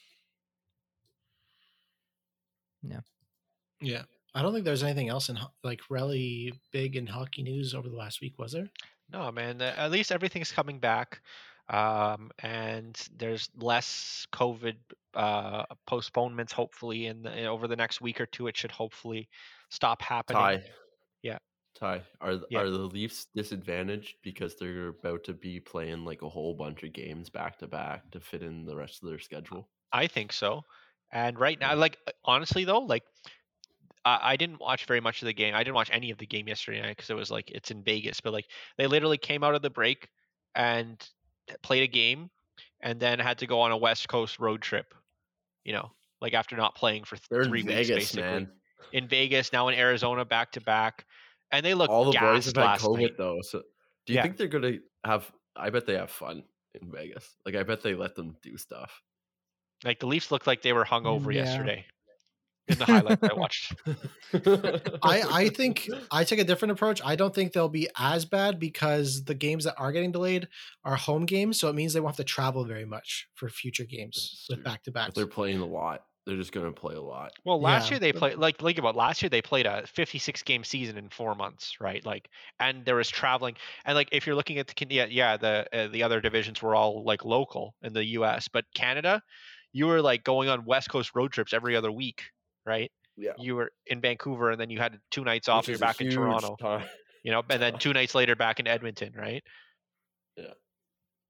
Yeah. I don't think there's anything else in ho- like really big in hockey news over the last week, was there? No, man. uh, At least everything's coming back, um, and there's less COVID uh, postponements. Hopefully, in the, over the next week or two, it should hopefully stop happening. Ty. Yeah. Ty, are th- Yeah. are the Leafs disadvantaged because they're about to be playing like a whole bunch of games back to back to fit in the rest of their schedule? I think so. And right now, Yeah. like uh, honestly though, like I, I didn't watch very much of the game. I didn't watch any of the game yesterday night because it was like it's in Vegas. But like they literally came out of the break and played a game, and then had to go on a West Coast road trip. You know, like after not playing for th- They're three in weeks, Vegas, basically. man. In Vegas, now in Arizona, back to back, and they look All the boys gassed have had last COVID night. though. So do you Yeah. think they're gonna have? I bet they have fun in Vegas. Like I bet they let them do stuff. Like the Leafs looked like they were hungover Yeah. yesterday. In the highlights I watched. I, I think I take a different approach. I don't think they'll be as bad because the games that are getting delayed are home games, so it means they won't have to travel very much for future games That's with true. back to But backs. they're playing a lot. They're just gonna play a lot. Well, last Yeah. year they played like think about last year they played a fifty-six game season in four months, right? Like, and there was traveling, and like if you're looking at the Can- yeah, yeah the uh, the other divisions were all like local in the U S, but Canada, you were like going on West Coast road trips every other week, right? Yeah. You were in Vancouver, and then you had two nights off, Which and is you're a back in huge Toronto, time. you know, and then two nights later back in Edmonton, right? Yeah.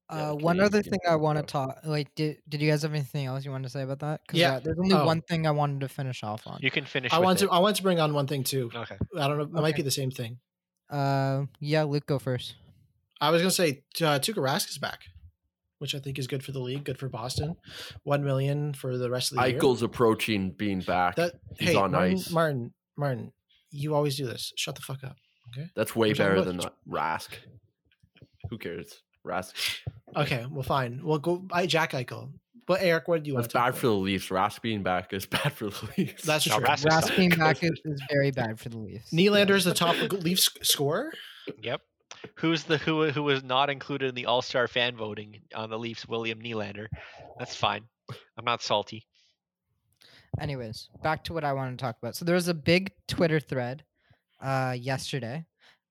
Yeah, Uh, the one other Canadian thing I want to football. talk, like, did did you guys have anything else you wanted to say about that? Because Yeah. uh, there's only Oh. one thing I wanted to finish off on. You can finish. I with want it. to I want to bring on one thing too. Okay. I don't know. It might Okay. be the same thing. Uh, yeah, Luke, go first. I was gonna say uh, Tuukka Rask is back, which I think is good for the league, good for Boston. One million for the rest of the year. Eichel's approaching being back. That He's hey, on Martin, ice. Martin, Martin, you always do this. Shut the fuck up. Okay. That's way We're talking better about- than that. Rask. Who cares? Rask. Okay. Well, fine. We'll go buy Jack Eichel. But Eric, what do you want? That's bad for the Leafs. Rask being back is bad for the Leafs. That's No, true. Rask is Rask suck. being back is, is very bad for the Leafs. Nylander is the top Leafs scorer. Yep. Who's the who who was not included in the All Star fan voting on the Leafs? William Nylander. That's fine. I'm not salty. Anyways, back to what I wanted to talk about. So there was a big Twitter thread uh, yesterday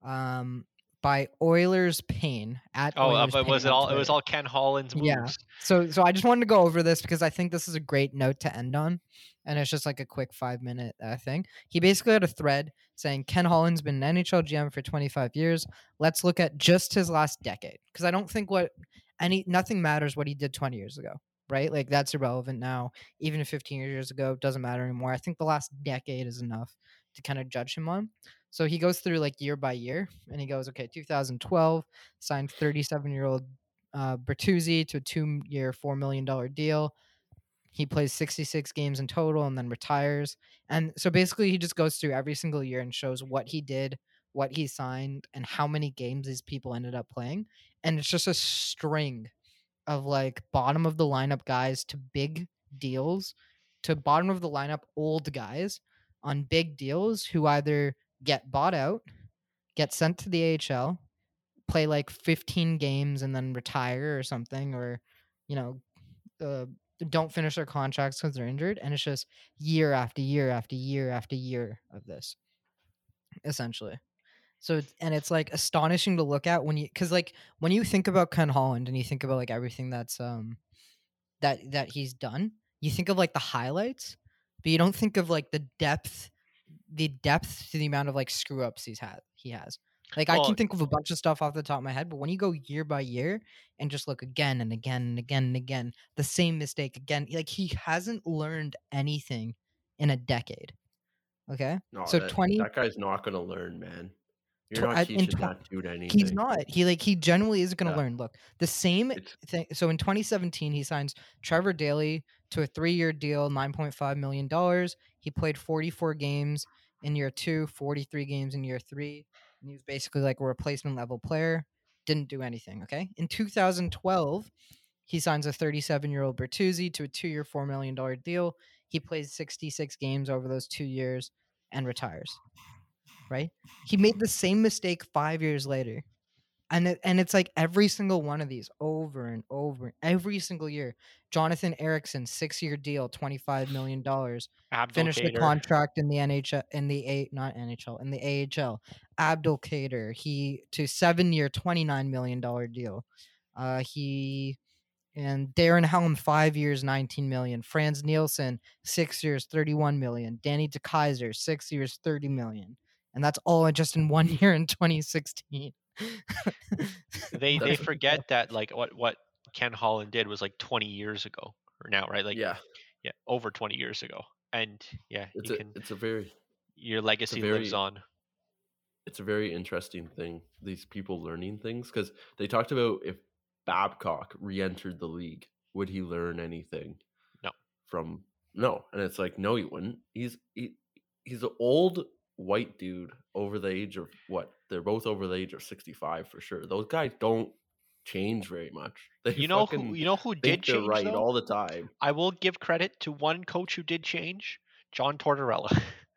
um, by Oilers Pain at Oh, uh, Oilers but was Pain it on all? It was Twitter. all Ken Holland's moves. Yeah. So so I just wanted to go over this because I think this is a great note to end on, and it's just like a quick five minute uh, thing. He basically had a thread saying Ken Holland's been an N H L G M for twenty-five years. Let's look at just his last decade because I don't think what any nothing matters what he did twenty years ago, right? Like that's irrelevant now. Even fifteen years ago, it doesn't matter anymore. I think the last decade is enough to kind of judge him on. So he goes through like year by year, and he goes, okay, two thousand twelve signed thirty-seven year old uh, Bertuzzi to a two-year, four million dollar deal. He plays sixty-six games in total and then retires. And so basically, he just goes through every single year and shows what he did, what he signed, and how many games these people ended up playing. And it's just a string of like bottom of the lineup guys to big deals to bottom of the lineup old guys on big deals who either get bought out, get sent to the A H L, play like fifteen games and then retire or something, or you know uh, don't finish their contracts because they're injured. And it's just year after year after year after year of this essentially. So it's- and it's like astonishing to look at when you because like when you think about Ken Holland and you think about like everything that's um that that he's done, you think of like the highlights, but you don't think of like the depth the depth to the amount of like screw ups he's had he has. Like I Well- can think of a bunch of stuff off the top of my head, but when you go year by year and just look again and again and again and again, the same mistake again, like he hasn't learned anything in a decade. Okay, No, so that, twenty. that guy's not going to learn, man. You're Tw- not I- in teaching tw- that dude anything. He's not. He like he generally isn't going to Yeah. learn. Look, the same It's- thing. So in twenty seventeen, he signs Trevor Daley to a three-year deal, nine point five million dollars. He played forty-four games in year two, forty-three games in year three, and he was basically like a replacement level player. Didn't do anything. Okay. In two thousand twelve, he signs a thirty-seven-year-old Bertuzzi to a two-year, four million dollar deal. He plays sixty-six games over those two years and retires. Right? He made the same mistake five years later. And it, and it's like every single one of these over and over every single year. Jonathan Erickson, six-year deal, twenty-five million dollars. Finished the Abdelkader. contract in the N H L in the A not N H L in the A H L. Abdelkader, he to seven-year, twenty-nine million dollar deal. Uh, he and Darren Helm, five years, nineteen million. Franz Nielsen, six years, thirty-one million. Danny DeKaiser, six years, thirty million. And that's all in just in one year in twenty sixteen. They they That's- forget that like what what Ken Holland did was like twenty years ago or now, right? Like yeah, yeah, over twenty years ago. And yeah, it's you a can it's a very your legacy very- lives on. it's a very interesting thing. These people learning things because they talked about if Babcock re-entered the league, would he learn anything? No. From no, and it's like no, he wouldn't. He's he, he's an old white dude over the age of what? They're both over the age of sixty-five for sure. Those guys don't change very much. They You know fucking who you know who think did they're change right though? all the time. I will give credit to one coach who did change, John Tortorella.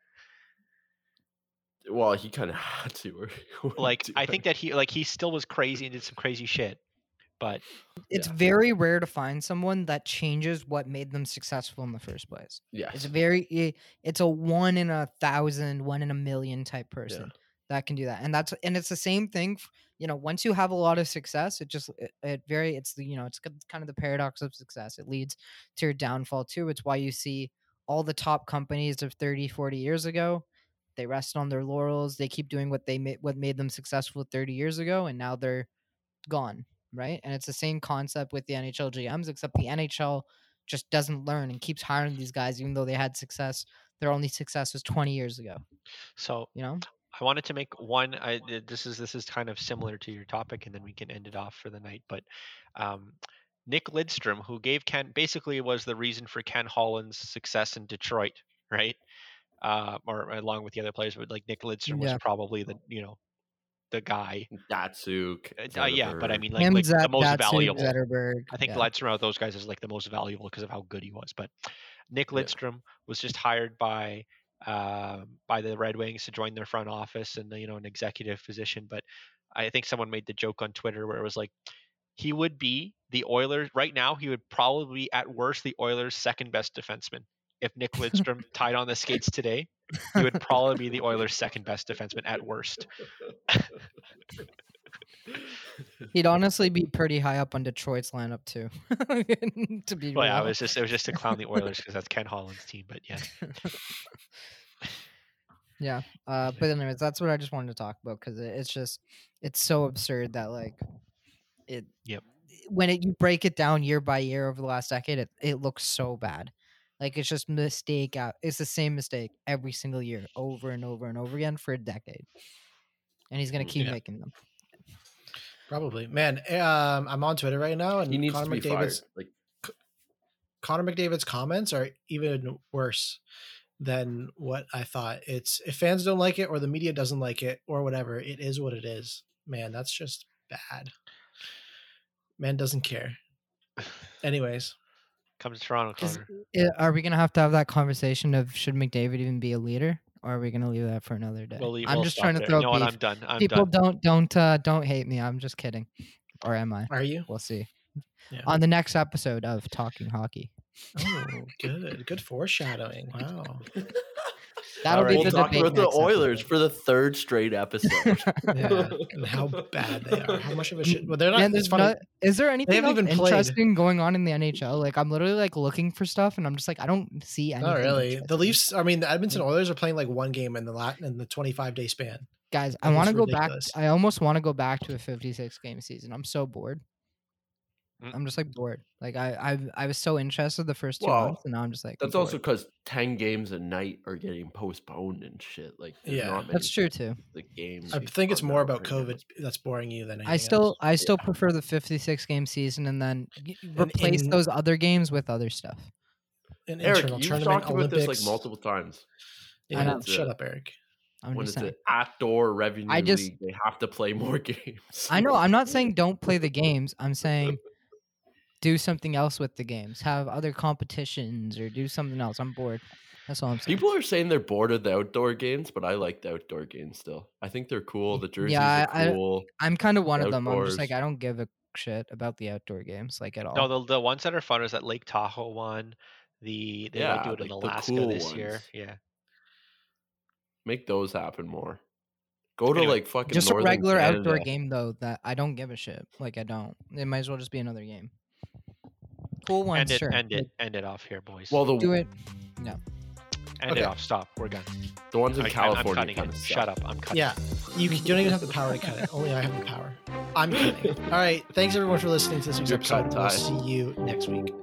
Well, he kind of had to. Or he wouldn't like do I it. think that he like he still was crazy and did some crazy shit. But It's Yeah. very rare to find someone that changes what made them successful in the first place. yes, It's very i- it's a one in a thousand, one in a million type person that can do that. And that's and it's the same thing, f- you know, once you have a lot of success, it just it, it very it's the you know, it's k- kind of the paradox of success. It leads to your downfall too. It's why you see all the top companies of thirty, forty years ago, they rest on their laurels. They keep doing what they made what made them successful thirty years ago and now they're gone, right? And it's the same concept with the N H L G Ms, except the N H L just doesn't learn and keeps hiring these guys, even though they had success. Their only success was twenty years ago. So You know, I wanted to make one. I this is this is kind of similar to your topic, and then we can end it off for the night. But um, Nick Lidstrom, who gave Ken basically was the reason for Ken Holland's success in Detroit, right? Uh, or along with the other players, but like Nick Lidstrom was Yeah. probably the you know the guy. Datsuk. Uh, yeah, but I Zetterberg. mean like, him, like the Zet- most Datsuk, valuable. Zetterberg. I think yeah. Lidstrom out of those guys is like the most valuable because of how good he was. But Nick Yeah. Lidstrom was just hired by uh, by the Red Wings to join their front office and you know an executive position. But I think someone made the joke on Twitter where it was like he would be the Oilers right now. He would probably be at worst the Oilers' second best defenseman. If Nick Lidstrom tied on the skates today, he would probably be the Oilers' second best defenseman at worst. He'd honestly be pretty high up on Detroit's lineup too. to be Well, yeah, it real. was just it was just to clown the Oilers because that's Ken Holland's team. But yeah, Yeah. Uh, but anyways, that's what I just wanted to talk about because it, it's just it's so absurd that like it. Yep. When it, you break it down year by year over the last decade, it, it looks so bad. Like it's just mistake out. It's the same mistake every single year, over and over and over again for a decade, and he's gonna keep Yeah. making them. Probably, man. Um, I'm on Twitter right now, and He needs Connor to be McDavid's fired. Like, Connor McDavid's comments are even worse than what I thought. It's if fans don't like it or the media doesn't like it or whatever, it is what it is. Man, that's just bad. Man doesn't care. Anyways, come to Toronto, Is- Connor. I- Are we gonna have to have that conversation of should McDavid even be a leader, or are we gonna leave that for another day? We'll leave, I'm we'll just stop trying to there. throw You know what? beef. I'm done. I'm People done. don't don't uh, don't hate me. I'm just kidding, or am I? are you? We'll see. Yeah. On the next episode of Talking Hockey. Oh, good. Good foreshadowing. Wow. That'll Alright. be we'll the talk debate about the next Oilers episode. for the third straight episode. Yeah. And how bad they are. How much of a shit. Well, they're not. Man, it's there's funny. not, is there anything haven't else even played. interesting going on in the N H L? Like I'm literally like looking for stuff, and I'm just like I don't see anything. Not really. The interesting. Leafs. I mean, the Edmonton Oilers are playing like one game in the lat in the twenty-five day span. Guys, I Like, want to it's go back. ridiculous. I almost want to go back to a fifty-six game season. I'm so bored. Mm. I'm just like bored. Like I, I, I was so interested the first two Well, months, and now I'm just like. I'm That's also bored. because ten games a night are getting postponed and shit. Like, there's Yeah. not That's many, true too. The games. I think it's are more now about right now. COVID that's boring you than anything I still, else. I still prefer the fifty-six game season, and then y- replace in- those other games with other stuff. An Eric, internal you've tournament, talked about Olympics. this like multiple times. Yeah, I know. shut up, Eric. I'm When just it's saying. an outdoor revenue I just- league, they have to play more games. I know. I'm not saying don't play the games. I'm saying do something else with the games. Have other competitions or do something else. I'm bored. That's all I'm saying. People are saying they're bored of the outdoor games, but I like the outdoor games still. I think they're cool. The jerseys Yeah, are I- cool. I'm kind of one of them. I'm just outdoors. like I don't give a shit about the outdoor games like at all. No, the the ones that are fun is that Lake Tahoe one. The they might Yeah, do it in like the Alaska cool this year. ones. Yeah. Make those happen more. Go to Anyway, like fucking just a Northern regular outdoor Canada. game though that I don't give a shit. Like I don't. It might as well just be another game. Cool ones, End it. sure. End it. End it off here, boys. Well, the Do it. end okay. it off. Stop. We're done. the ones in I, I'm California cutting kind it. of Shut up. I'm cutting. Yeah, you, you don't even have the power to cut it. Only I have the power. I'm kidding. All right. Thanks everyone for listening to this week's Good episode. cut, We'll Ty. see you next week.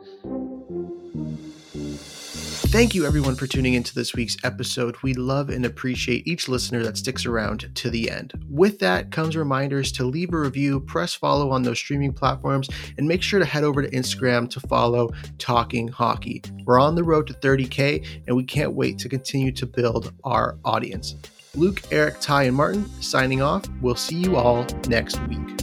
Thank you everyone for tuning into this week's episode. We love and appreciate each listener that sticks around to the end. With that comes reminders to leave a review, press follow on those streaming platforms, and make sure to head over to Instagram to follow Talking Hockey. We're on the road to thirty K, and we can't wait to continue to build our audience. Luke, Eric, Ty, and Martin signing off. We'll see you all next week.